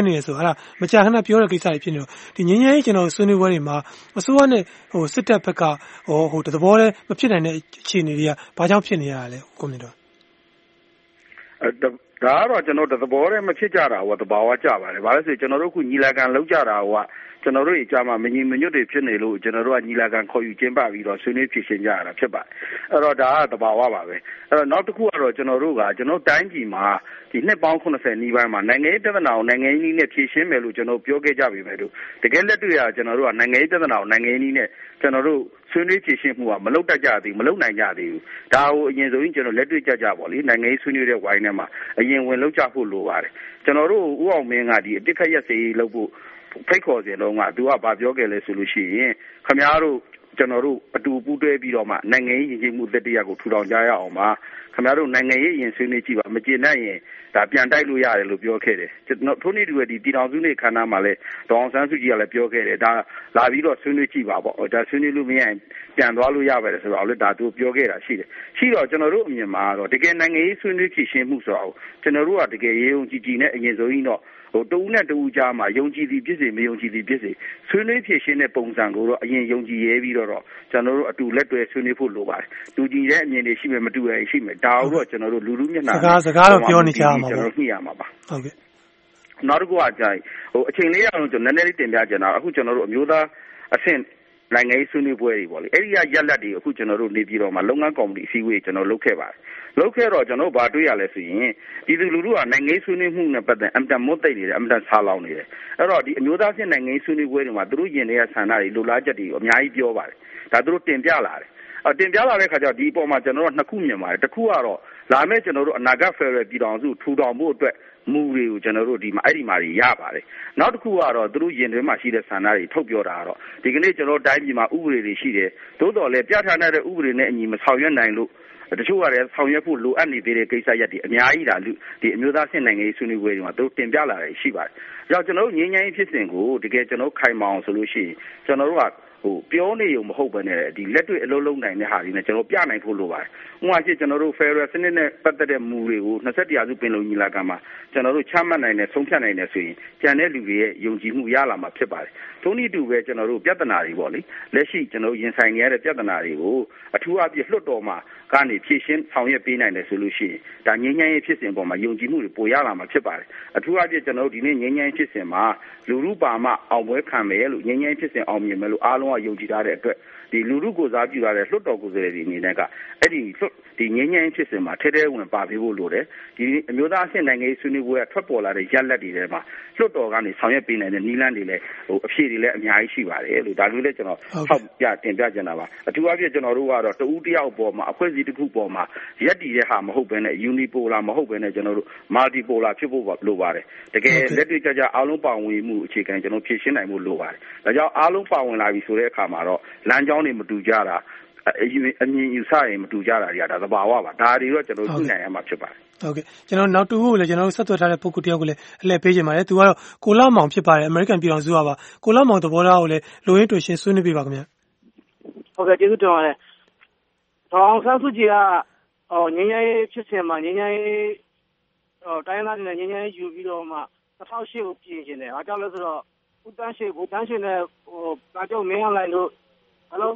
နေရဆိုဟာမကြာခဏပြောတဲ့ကိစ္စတွေဖြစ်နေတော့ဒီငင်းငယ်ကျွန်တော်ဆွေးနွေးပွဲတွေမှာအစိုးရနဲ့စစ်တပ်ဘက်ကတဘောတည်းမဖြစ်နိုင်တဲ့အခြေအနေတွေကဘာကြောင့်ဖြစ်နေရတာလဲကိုမြင့်တော်ဒါကတော့ကျွန်တော်သဘောတည်းမဖြစ်ကြတာဟိုသဘာဝကျပါတယ်ဘာလို့ဆိုကျွန်တော်တို့ခုညီလာခံလောက်ကြတာဟိုကျွန်တော်တို့အကြမ်းမှာမငြိမ်မညွတ်တွေဖြစ်နေလို့ကျွန်တော်တို့ကညီလာခံခေါ်ယူကျင်းပပြီးတော့ဆွေးနွေးဖြေရှင်းကြရတာဖြစ်ပါတယ်အဲ့တော့ဒါကသဘာဝပါပဲအဲ့တော့နောက်တစ်ခုကတော့ကျွန်တော်တို့တိုင်းပြည်မှာဒီနှစ်ပေါင်း80နီးပိုင်းမှာနိုင်ငံရေးပြဿနာကိုနိုင်ငံရေးနည်းနဲ့ဖြေရှင်းမယ်လို့ကျွန်တော်ပြောခဲ့ကြပြီပဲလို့တကယ်လက်တွေ့ကကျွန်တော်တို့ကနိုင်ငံရေးပြဿနာကိုနိုင်ငံရေးနည်းနဲ့ကျွန်တော်တို့ဆွေးနွေးဖြေရှင်းမှုကမလုပ်တတ်ကြသေးဘူးမလုပ်နိုင်ကြသေးဘူးဒါကိုအရင်ဆုံးကျွန်တော်လက်တွေ့ကြပေါ့လေနိုင်ငံရေးဆွေးနွေးတဲ့ဝိုင်းထဲမှာအရင်ဝင်လုပ်ကြဖို့လိုပါတယ်ကျွန်တော်တို့ဦးအောင်မင်းကဒီအတစ်ခတ်ရက်စေးလုပ်ဖို့ဖိတ်ခေါ်စဉ်လုံးကသူကဗာပြောခဲ့လဲဆိုလို့ရှိရင်ခမားတို့ကျွန်တော်တို့အတူပူးတွဲပြီးတော့မှနိုင်ငံရေးရည်ရည်မှုသက်တရားကိုထူထောင်ကြရအောင်ပါခင်ဗျားတို့နိုင်ငံရေးရင်ဆွေးနွေးကြည့်ပါမကျေနပ်ရင်ဒါပြန်တိုက်လို့ရတယ်လို့ပြောခဲ့တယ်ထို့နည်းတူပဲဒီပြည်တော်စုနေ့ခန္ဓာမှာလဲဒေါအောင်ဆန်းစုကြည်ကလည်းပြောခဲ့တယ်ဒါလာပြီးတော့ဆွေးနွေးကြည့်ပါပေါ့ဒါဆွေးနွေးလို့မရရင်ပြန်သွားလို့ရပါတယ်ဆိုတော့လည်းဒါသူပြောခဲ့တာရှိတယ်ရှိတော့ကျွန်တော်တို့အမြင်မှာတော့တကယ်နိုင်ငံရေးဆွေးနွေးဖြေရှင်းမှုဆိုတော့ကျွန်တော်တို့ကတကယ်ရေးုံကြည်ကြည်နဲ့အရင်ဆုံးကြီးတော့တူနဲ့တူကြားမှာယုံကြည်သည်ဖြစ်စေမယုံကြည်သည်ဖြစ်စေဆွေးနွေးဖြေရှင်းတဲ့ပုံစံကိုတော့အရင်ယုံကြည်ရဲပြီးတော့ကျွန်တော်တို့အတူလက်တွဲဆွေးနွေးဖို့လိုပါတယ်တူကြည်တဲ့အမြင်တွေရှိမယ်မတူရရှိမယ်ဒါတော့ကျွန်တော်တို့လူမျက်နှာစကားတော့ပြောနေကြမှာကျွန်တော်ညှိရမှာပါဟုတ်ကဲ့နောက်တစ်ခုကကြိုင်အချိန်လေးရအောင်ကျွန်တော်နည်းနည်းလေးတင်ပြချင်တာအခုကျွန်တော်တို့အမျိုးသားအဆင့်နိုင်ငံရေးဆွေးနွေးပွဲတွေပေါ့လေအဲ့ဒီရက်လက်တွေအခုကျွန်တော်တို့နေပြည်တော်မှာလုပ်ငန်းကော်မတီအစည်းအဝေးကျွန်တော်လုပ်ခဲ့ပါတယ်လုပ်ခဲ့တော့ကျွန်တော်ဘာတွေ့ရလဲဆိုရင်ဒီလူထုကနိုင်ငံရေးဆွေးနွေးမှုနဲ့ပတ်သက်အမ်တန်မွတ်သိနေတယ်အမ်တန်ဆာလောင်နေတယ်အဲ့တော့ဒီအမျိုးသားအဆင့်နိုင်ငံရေးဆွေးနွေးပွဲတွေမှာသူတို့ယင်နေတဲ့ဆန္ဒတွေလိုလားချက်တွေအများကြီးပြောပါတယ်ဒါသူတို့တင်ပြလာတယ်တင်ပြလာတဲ့ခါကျတော့ဒီအပေါ်မှာကျွန်တော်တို့နှစ်ခုမြင်ပါတယ်တစ်ခုကတော့လာမယ့်ကျွန်တော်တို့အနာဂတ်ဖက်ဒရယ်ပြည်ထောင်စုထူထောင်ဖို့အတွက်မူတွေကိုကျွန်တော်တို့ဒီမှာအဲ့ဒီမှာရပါတယ်နောက်တစ်ခုကတော့သူတို့ယင်တွင်မှာရှိတဲ့ဆန္ဒတွေထုတ်ပြောတာကတော့ဒီကနေ့ကျွန်တော်တိုင်းပြည်မှာဥပဒေတွေရှိတယ်သို့တော်လည်းပြဋ္ဌာန်းတဲ့ဥပဒေနဲ့အညီမဆောင်ရွက်နိုင်လို့တချို့ကလည်းဆောင်ရွက်ဖို့လိုအပ်နေသေးတဲ့ကိစ္စရပ်တွေအများကြီးဒါဒီအမျိုးသားဆင့်နိုင်ငံရေးဆွေးနွေးပွဲတွေမှာသူတင်ပြလာတယ်ရှိပါတယ်။ကြောင့်ကျွန်တော်တို့ငြိမ်းချမ်းရေးဖြစ်စဉ်ကိုတကယ်ကျွန်တော်ခိုင်မာအောင်ဆိုလို့ရှိရင်ကျွန်တော်တို့ကပြောနေရုံမဟုတ်ဘဲနဲ့ဒီလက်တွေ့အလုံးလုံးနိုင်တဲ့ဟာတွေနဲ့ကျွန်တော်ပြနိုင်ဖို့လိုပါတယ်။ဥပမာရှိကျွန်တော်တို့ Federal စနစ်နဲ့ပတ်သက်တဲ့မူတွေကို21ရာစုပင်လုံညီလာခံမှာကျွန်တော်တို့ချမှတ်နိုင်တဲ့ဆုံးဖြတ်နိုင်တဲ့ဆိုရင်ကျန်တဲ့လူတွေရဲ့ယုံကြည်မှုရလာမှာဖြစ်ပါတယ်။ထို့နည်းတူပဲကျွန်တော်တို့ပြဿနာတွေပေါ့လေလက်ရှိကျွန်တော်ရင်ဆိုင်နေရတဲ့ပြဿနာတွေကိုအထူးအပြည့်လွှတ်တော်မှာကနေဖြည့်ရှင်းဆောင်ရွက်ပေးနိုင်တယ်ဆိုလို့ရှိရင်ဒါငြိမ်းချမ်းရေးဖြစ်စဉ်ပေါ်မှာယုံကြည်မှုတွေပိုရလာမှာဖြစ်ပါတယ်။အထူးအပြည့်ကျွန်တော်တို့ဒီနေ့ငြိမ်းချမ်းရေးဖြစ်စဉ်မှာလူထုပါမှအောင်ပွဲခံမယ်လို့ငြိမ်းချမ်းရေးဖြစ်စဉ်အောင်မြင်မယ်လို့အားလုံးကယုံကြည်ထားတဲ့အတွက်ဒီလူထုကိုစားပြုရတဲ့လွှတ်တော်ကိုယ်စားလှယ်တွေအနေနဲ့ကအဲ့ဒီငြိမ်းချမ်းရေးဖြစ်စဉ်မှာထဲထဲဝင်ပါပေးဖို့လိုတယ်ဒီအမျိုးသားအဆင့်နိုင်ငံရေးဆွေးနွေးပွဲကထွက်ပေါ်လာတဲ့ရလဒ်တွေထဲမှာလွှတ်တော်ကနေဆောင်ရွက်ပေးနိုင်တဲ့နည်းလမ်းတွေလည်းအဖြေတွေလည်းအများကြီးရှိပါတယ်လို့ဒါမျိုးလည်းကျွန်တော်ထောက်ပြတင်ပြချင်တာပါအထူးအဖြင့်ကျွန်တော်တို့ကတော့တဦးတယောက်ပေါ်မှာအဖွဲ့အစည်းတစ်ခုပေါ်မှာရက်တည်တဲ့ဟာမဟုတ်ဘဲနဲ့ unipolar မဟုတ်ဘဲနဲ့ကျွန်တော်တို့ multipolar ဖြစ်ဖို့လိုပါတယ်တကယ်လက်တွေ့ကြအားလုံးပါဝင်မှုအခြေခံကျွန်တော်ဖြည့်ရှင်းနိုင်ဖို့လိုပါတယ်ဒါကြောင့်အားလုံးပါဝင်လာပြီဆိုတဲ့အခါမှာတော့လမ်းကြောင်းတွေမတူကြတာအမြင်ယူဆရင်မတူကြတာတွေကဒါသဘာဝပါဒါတွေတော့ကျွန်တော်သိနိုင်ရမှာဖြစ်ပါတယ်ဟုတ်ကဲ့ကျွန်တော်နောက်တူကိုလည်းကျွန်တော်ဆက်သွယ်ထားတဲ့ပုဂ္ဂိုလ်တယောက်ကိုလည်းအလှည့်ပေးချင်ပါတယ်သူကတော့ကိုလာမောင်ဖြစ်ပါတယ်အမေရိကန်ပြည်တော်စုကပါကိုလာမောင်သဘောထားကိုလည်းလိုရင်းတူရှင်းဆွေးနွေးပြပါခင်ဗျာဟုတ်ကဲ့ကျေးဇူးတင်ပါတယ်ဒေါအောင်ဆန်းစုကြည်ကငြိမ်းချမ်းရေးဖြစ်စဉ်မှာငြိမ်းချမ်းရေးတိုင်းသားတွေနဲ့ငြိမ်းချမ်းရေးယူပြီးတော့မှ2008ကိုပြင်ရှင်တယ်အားကြောင့်လဲဆိုတော့ဦးတန်းရှိကိုတန်းရှင်နဲ့ကာကျုံမင်းအောင်လိုက်လို့ဟယ်လို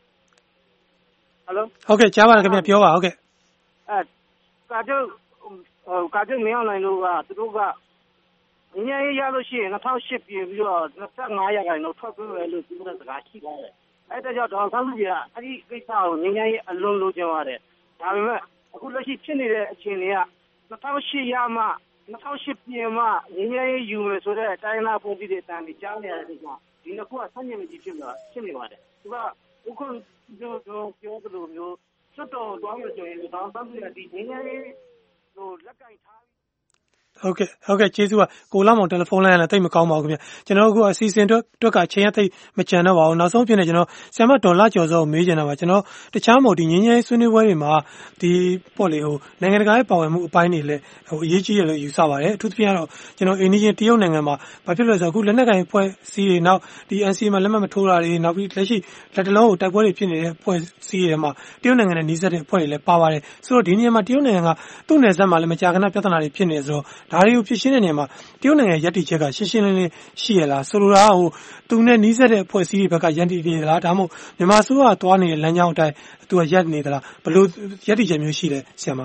ဟုတ်ကဲ့ကြားပါခင်ဗျပြောပါဟုတ်ကဲ့ကာကျုံမင်းအောင်လိုက်လို့ကသူတို့ကငြိမ်းချမ်းရေးရလို့ရှိရင်2008ပြင်ပြီးတော့25ရာခိုင်နှုန်းထွက်ပေးမယ်လို့ပြောတဲ့စကားရှိပါတယ်အဲ့ဒါကြောင့်ဒေါအောင်ဆန်းစုကြည်ကအဲ့ဒီကိစ္စကိုငြိမ်းချမ်းရေးအလွန်လိုချင်ပါတယ်ဒါပေမဲ့အခုလက်ရှိဖြစ်နေတဲ့အခြေအနေက2008ရမှ2008ပြင်မှငြိမ်းချမ်းရေးယူမယ်ဆိုတဲ့တိုင်းသားပုံစံတွေတန်ပြီးကြားနေရတဲ့ကိစ္စဒီနှစ်ခုကဆန့်ကျင်မှုကြီးဖြစ်နေပါတယ်သူကအခုပြောသလိုမျိုးစွတ်တော်သွားမယ်ဆိုရင်ဒေါအောင်ဆန်းစုကြည်ဒီငြိမ်းချမ်းရေးဟိုလက်ကင်ထားဟုတ်ကဲ့ကျေးဇူးပါကိုလာမောင်တယ်လီဖုန်းလိုင်းလည်းတိတ်မကောင်းပါဘူးခင်ဗျကျွန်တော်အခုအစီအစဉ်အတွက်ကအချိန်ရတိတ်မကြံတော့ပါဘူးနောက်ဆုံးဖြစ်နေကျွန်တော်ဆရာမဒေါ်လာကျော်စောကိုမေးချင်တာပါကျွန်တော်တခြားမို့ဒီငင်းငယ်ဆွေးနွေးပွဲတွေမှာဒီပေါ့လေနိုင်ငံတကာရဲ့ပါဝင်မှုအပိုင်းတွေလည်းအရေးကြီးတယ်လို့ယူဆပါတယ်အထူးသဖြင့်ကတော့ကျွန်တော်အိန္ဒိယတရုတ်နိုင်ငံမှာဘာဖြစ်လို့လဲဆိုတော့အခုလက်နက်ကိုင်ဖွဲ့စည်းတွေနောက်ဒီ NCA မှာလက်မှတ်မထိုးတာတွေနောက်ပြီးလက်ရှိလက်တလုံးကိုတိုက်ပွဲတွေဖြစ်နေတဲ့ဖွဲ့စည်းတွေမှာတရုတ်နိုင်ငံနဲ့နှီးစပ်တဲ့အဖွဲ့တွေလည်းပါပါတယ်ဆိုတော့ဒီနေရာမှာတရုတ်နိုင်ငံကသူ့နယ်စပ်မှာလည်းမကြာခဏပြဿနာတွေဖြစ်နေဆိုတော့ဒါတွေကိုဖြည့်ရှင်းတဲ့နေရာမှာတရုတ်နိုင်ငံရပ်တည်ချက်ကရှင်းရှင်းလင်းလင်းရှိရလားဆိုလိုတာသူနဲ့နှီးစပ်တဲ့အဖွဲ့အစည်းတွေဘက်ကရပ်တည်နေသလားဒါမှမဟုတ်မြန်မာဆိုကသွားနေတဲ့လမ်းကြောင်းအတိုင်းသူကရပ်နေသလားဘယ်လိုရပ်တည်ချက်မျိုးရှိလဲဆရာမ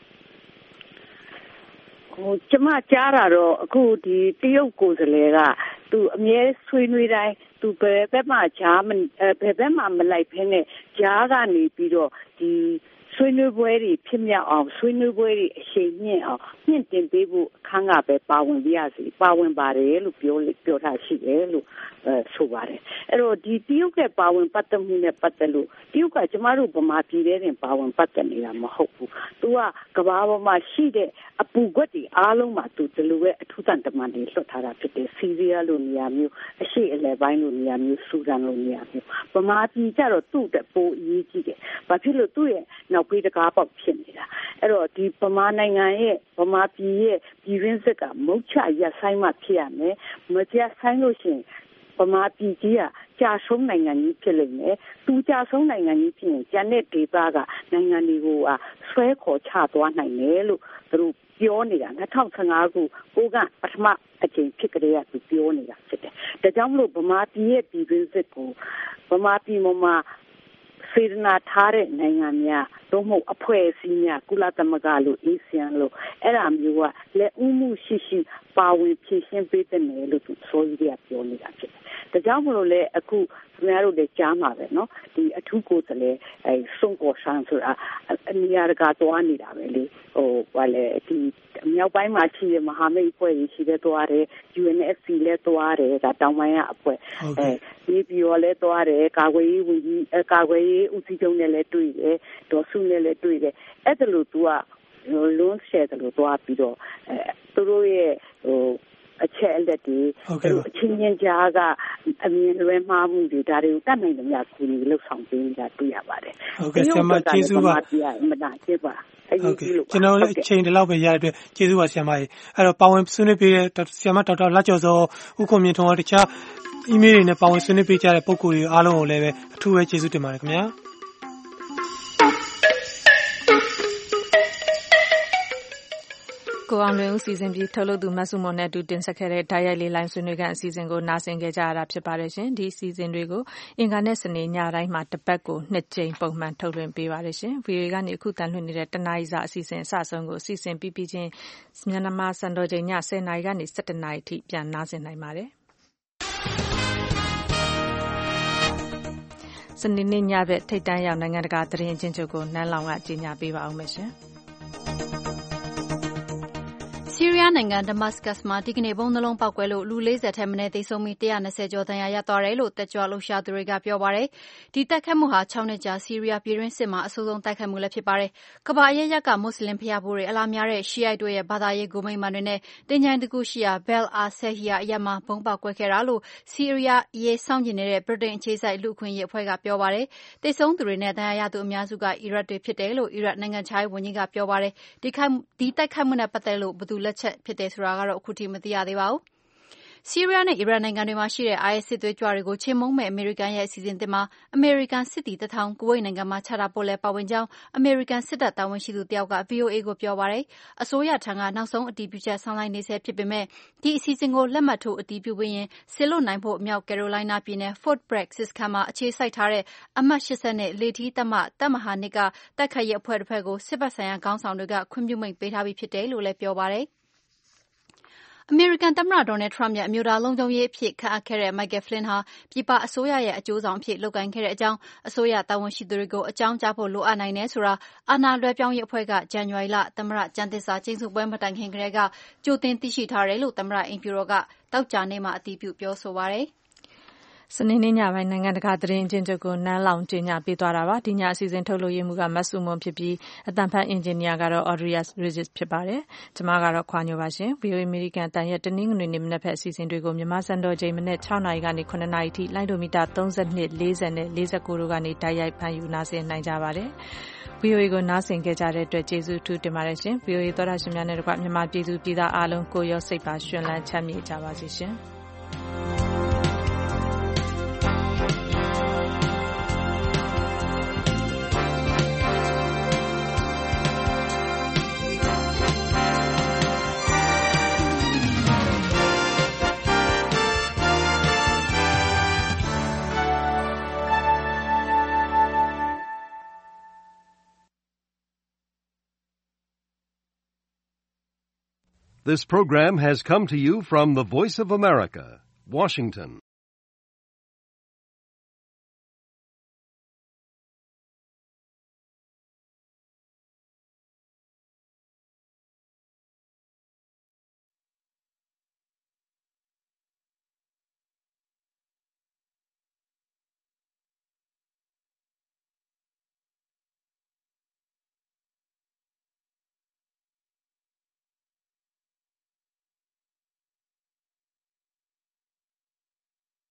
ကျမကြားတာတော့အခုဒီတရုတ်ကိုယ်စားလှယ်ကသူအမြဲဆွေးနွေးတိုင်းသူဘယ်ဘက်မှမလိုက်ဖ ೇನೆ ကြားကနေပြီးတော့ဒီဆွေးနွေးပွဲတွေဖြစ်မြောက်အောင်ဆွေးနွေးပွဲတွေအရှိန်မြင့်အောင်မြင့်တင်ပေးဖို့အခန်းကပဲပါဝင်ပြရစီပါဝင်ပါတယ်လို့ပြောထားရှိတယ်လို့ဆိုပါတယ်အဲ့တော့ဒီတရုတ်ရဲ့ပါဝင်ပတ်သက်မှုနဲ့ပတ်သက်လို့တရုတ်ကကျမတို့ဗမာပြည်ထဲတင်ပါဝင်ပတ်သက်နေတာမဟုတ်ဘူးသူကကမ္ဘာပေါ်မှာရှိတဲ့အပူကွက်တွေအားလုံးမှာသူဒီလိုပဲအထူးတန်တမန်တွေလွှတ်ထားတာဖြစ်တယ်ဆီးရီးယားလိုနေရာမျိုးအရှေ့အလယ်ပိုင်းလိုနေရာမျိုးဆူဒန်လိုနေရာမျိုးဗမာပြည်ကျတော့သူ့တဲ့ပိုအရေးကြီးတယ်ဘာဖြစ်လို့သူ့ရဲ့နောက်ပြီးတကားပေါက်ဖြစ်နေတာအဲ့တော့ဒီဗမာနိုင်ငံရဲ့ဗမာပြည်ရဲ့ပြည်ရင်းစစ်ကမုတ်ချရပ်ဆိုင်မှဖြစ်ရမယ်မကျဆိုင်လို့ရှိရင်ဗမာပြည်ကြီးကကြာဆုံးနိုင်ငံကြီးဖြစ်လိမ့်မယ်သူကြာဆုံးနိုင်ငံကြီးဖြစ်ရင်ကျန်တဲ့ဒေသကနိုင်ငံတွေကိုဆွဲခေါ်ချသွားနိုင်တယ်လို့သူတို့ပြောနေတာ2015ခုကိုကပထမအကြိမ်ဖြစ်ကြတဲ့သူပြောနေတာဖြစ်တယ်ဒါကြောင့်မလို့ဗမာပြည်ရဲ့ပြည်ရင်းစစ်ကိုဗမာပြည်မှာစေတနာထားတဲ့နိုင်ငံများသို့မဟုတ်အဖွဲ့အစည်းများကုလသမဂ္ဂလို့အေဆီယံလို့အဲ့ဒါမျိုးကလက်ဦးမှုရှိပါဝင်ဖြည့်ရှင်းပေးတဲ့နယ်လို့သူဆိုရပြောနေတာဖြစ်တယ်။ဒါကြောင့်မလို့လေအခုခင်ဗျားတို့လည်းကြားမှာပဲเนาะဒီအထူးကိုယ်စားလှယ်စွန်ကောဆန်ဆိုတာအနီယာကသွားနေတာပဲလေဘာလဲဒီမြောက်ပိုင်းမှာရှိတဲ့မဟာမိတ်အဖွဲ့ကြီးရှိတဲ့သွားတယ် UNSC လည်းသွားတယ်ဒါတောင်ပိုင်းကအဖွဲ့ဒီပြီးတော့လည်းသွားတယ်ကာကွယ်ရေးဦးစီးချုပ်နဲ့လည်းတွေ့တယ်ဒေါ်စုနဲ့လည်းတွေ့တယ်အဲ့ဒါလို့သူကလွန်ရှယ်တယ်လို့သွားပြီးတော့သူတို့ရဲ့အချက်အလက်တွေအချင်းချင်းကြားကအမြင်လွဲမှားမှုတွေဒါတွေကိုတတ်နိုင်တယ်များကူညီလှုပ်ဆောင်ပေးနေတာတွေ့ရပါတယ်ဟုတ်ကဲ့ဆရာမကျေးဇူးပါမနာကျေးပါဟုတ်ကဲ့ကျွန်တော်လည်းအချိန်ဒီလောက်ပဲရတဲ့အတွက်ကျေးဇူးပါဆရာမကြီးအဲ့တော့ပါဝင်ဆွေးနွေးပေးတဲ့ဆရာမဒေါက်တာလှကျော်စောဦးခွန်မြင့်ထွန်းတခြားအီးမေးလ်တွေနဲ့ပါဝင်ဆွေးနွေးပေးကြတဲ့ပုဂ္ဂိုလ်တွေအားလုံးကိုလည်းပဲအထူးပဲကျေးဇူးတင်ပါတယ်ခင်ဗျာကိုအောင်လွင်ဦးစီစဉ်ပြီးထုတ်လုပ်သူမဆုမွန်နဲ့အတူတင်ဆက်ခဲ့တဲ့ဓာတ်ရိုက်လေးလိုင်းဆွေးနွေးခန်းအစီအစဉ်ကိုနားဆင်ခဲ့ကြရတာဖြစ်ပါတယ်ရှင်ဒီအစီအစဉ်တွေကိုအင်္ဂါနဲ့စနေညတိုင်းမှာတစ်ပတ်ကို2ကြိမ်ပုံမှန်ထုတ်လွှင့်ပေးပါတယ်ရှင် VOA ကနေအခုတန်လွှင့်နေတဲ့တနားရီစာအစီအစဉ်အစဆုံးကိုအစီအစဉ်ပြီးချင်းမြန်မာစံတော်ချိန်ည10:00နာရီကနေ17:00နာရီထိပြန်နားဆင်နိုင်ပါတယ်စနေနေ့ညဘက်ထိပ်တန်းရောက်နိုင်ငံတကာသတင်းအကျဉ်းချုပ်ကိုနန်းလောင်ကကြီးညာပေးပါအောင်မယ်ရှင်ဆီးရီးယားနိုင်ငံဒမတ်စကတ်မှာဒီကနေ့ဘုံနှလုံးပေါက်ကွဲလို့လူ40ထက်မနည်းသေဆုံးပြီး120ကျော်ဒဏ်ရာရသွားတယ်လို့တက်ကြွလှုပ်ရှားသူတွေကပြောပါတယ်။ဒီတိုက်ခိုက်မှုဟာ6နှစ်ကြာဆီးရီးယားပြည်တွင်းစစ်မှာအဆိုးဆုံးတိုက်ခိုက်မှုလည်းဖြစ်ပါတယ်။ကမ္ဘာအရပ်ရပ်ကမွတ်စလင်ဘုရားဖူးတွေအလားများတဲ့ရှီအိုက်တို့ရဲ့ဘာသာရေးဂိုမိန့်မှန်တွေနဲ့တင်ချိုင်တကူရှိရာဘဲလ်အာဆဲဟီယာအရပ်မှာဘုံပေါက်ကွဲခဲ့တာလို့ဆီးရီးယားရေးစောင့်ကြည့်နေတဲ့ဗြိတိန်အခြေစိုက်လူ့အခွင့်အရေးအဖွဲ့ကပြောပါတယ်။သေဆုံးသူတွေနဲ့ဒဏ်ရာရသူအများစုကအီရတ်တွေဖြစ်တယ်လို့အီရတ်နိုင်ငံခြားရေးဝန်ကြီးကပြောပါတယ်။ဒီတိုက်ခိုက်မှုနဲ့ပတ်သက်လို့ဘယ်သူလက်ချက်ဖြစ်တယ်ဆိုတာကတော့အခုထိမသိရသေးပါဘူး။ဆီးရီးယားနဲ့အီရတ်နိုင်ငံတွေမှာရှိတဲ့ IS စစ်သွေးကြွတွေကိုချေမှုန်းမဲ့အမေရိကန်ရဲ့အစီအစဉ်သစ်မှာအမေရိကန်စစ်သည်1000ကူဝိတ်နိုင်ငံမှာချထားဖို့လဲပါဝင်ကြောင်းအမေရိကန်စစ်တပ်တာဝန်ရှိသူတယောက်က VOA ကိုပြောပါတယ်။အစိုးရထံကနောက်ဆုံးအတည်ပြုချက်ဆောင်လိုက်နေဆဲဖြစ်ပေမဲ့ဒီအစီအစဉ်ကိုလက်မှတ်ထိုးအတည်ပြုပြီးရင်ဆစ်လွတ်နိုင်ဖို့မြောက်ကယ်ရိုလိုင်းနာပြည်နယ် Fort Bragg စစ်စခန်းမှာအခြေစိုက်ထားတဲ့အမှတ်80နဲ့လေထီးတပ်မဟာ 2ကတိုက်ခိုက်ရေးအဖွဲ့တစ်ဖက်ကိုစစ်ဘက်ဆိုင်ရာခေါင်းဆောင်တွေကခွင့်ပြုမိန့်ပေးထားပြီးဖြစ်တယ်လို့လည်းပြောပါတယ်။အမေရိကန်သမ္မတဒေါ်နယ်ထရမ့်ရဲ့အမျိုးသားလုံခြုံရေးအဖြစ်ခန့်အပ်ခဲ့တဲ့ Michael Flynn ဟာပြည်ပအစိုးရရဲ့အကျိုးဆောင်အဖြစ်လုပ်ကိုင်ခဲ့တဲ့အကြောင်းအစိုးရတာဝန်ရှိသူတွေကိုအကြောင်းကြားဖို့လိုအပ်နိုင်တယ်ဆိုတာအာဏာလွှဲပြောင်းရေးအဖွဲ့ကဇန်နဝါရီလသမ္မတကျမ်းသစ္စာကျိန်ဆိုပွဲမတိုင်ခင်ကတည်းကကြိုတင်သိရှိထားတယ်လို့သမ္မတအိမ်ဖြူတော်ကသောကြာနေ့မှာအတည်ပြုပြောဆိုပါတယ်။စနေနေ့ညပိုင်းနိုင်ငံတကာသတင်းအကျဉ်းချုပ်ကိုနန်းလောင်ကြီးညာပေးသွားတာပါဒီညအစီအစဉ်ထုတ်လို့ရမှုကမဆုမွန်ဖြစ်ပြီးအတန်ဖတ်အင်ဂျင်နီယာကတော့ Audrius Regis ဖြစ်ပါတယ်ကျွန်မကတော့ခွာညိုပါရှင် VOA American အတန်ရဲ့တနင်္ဂနွေနေ့မနက်ဖက်အစီအစဉ်တွေကိုမြန်မာစံတော်ချိန်မနက်6နာရီကနေ9နာရီထိလိုင်းဒိုမီတာ32 40နဲ့49တို့ကနေတိုက်ရိုက်ဖန်ယူနားဆင်နိုင်ကြပါတယ် VOA ကိုနားဆင်ကြတဲ့အတွက်ကျေးဇူးထူးတင်ပါတယ်ရှင် VOA သောတာရှင်များနဲ့တကွမြန်မာပြည်သူပြည်သားအားလုံးကိုရောစိတ်ပါရှင်လန်းချမ်းမြေ့ကြပါစေရှင် This program has come to you from the Voice of America, Washington.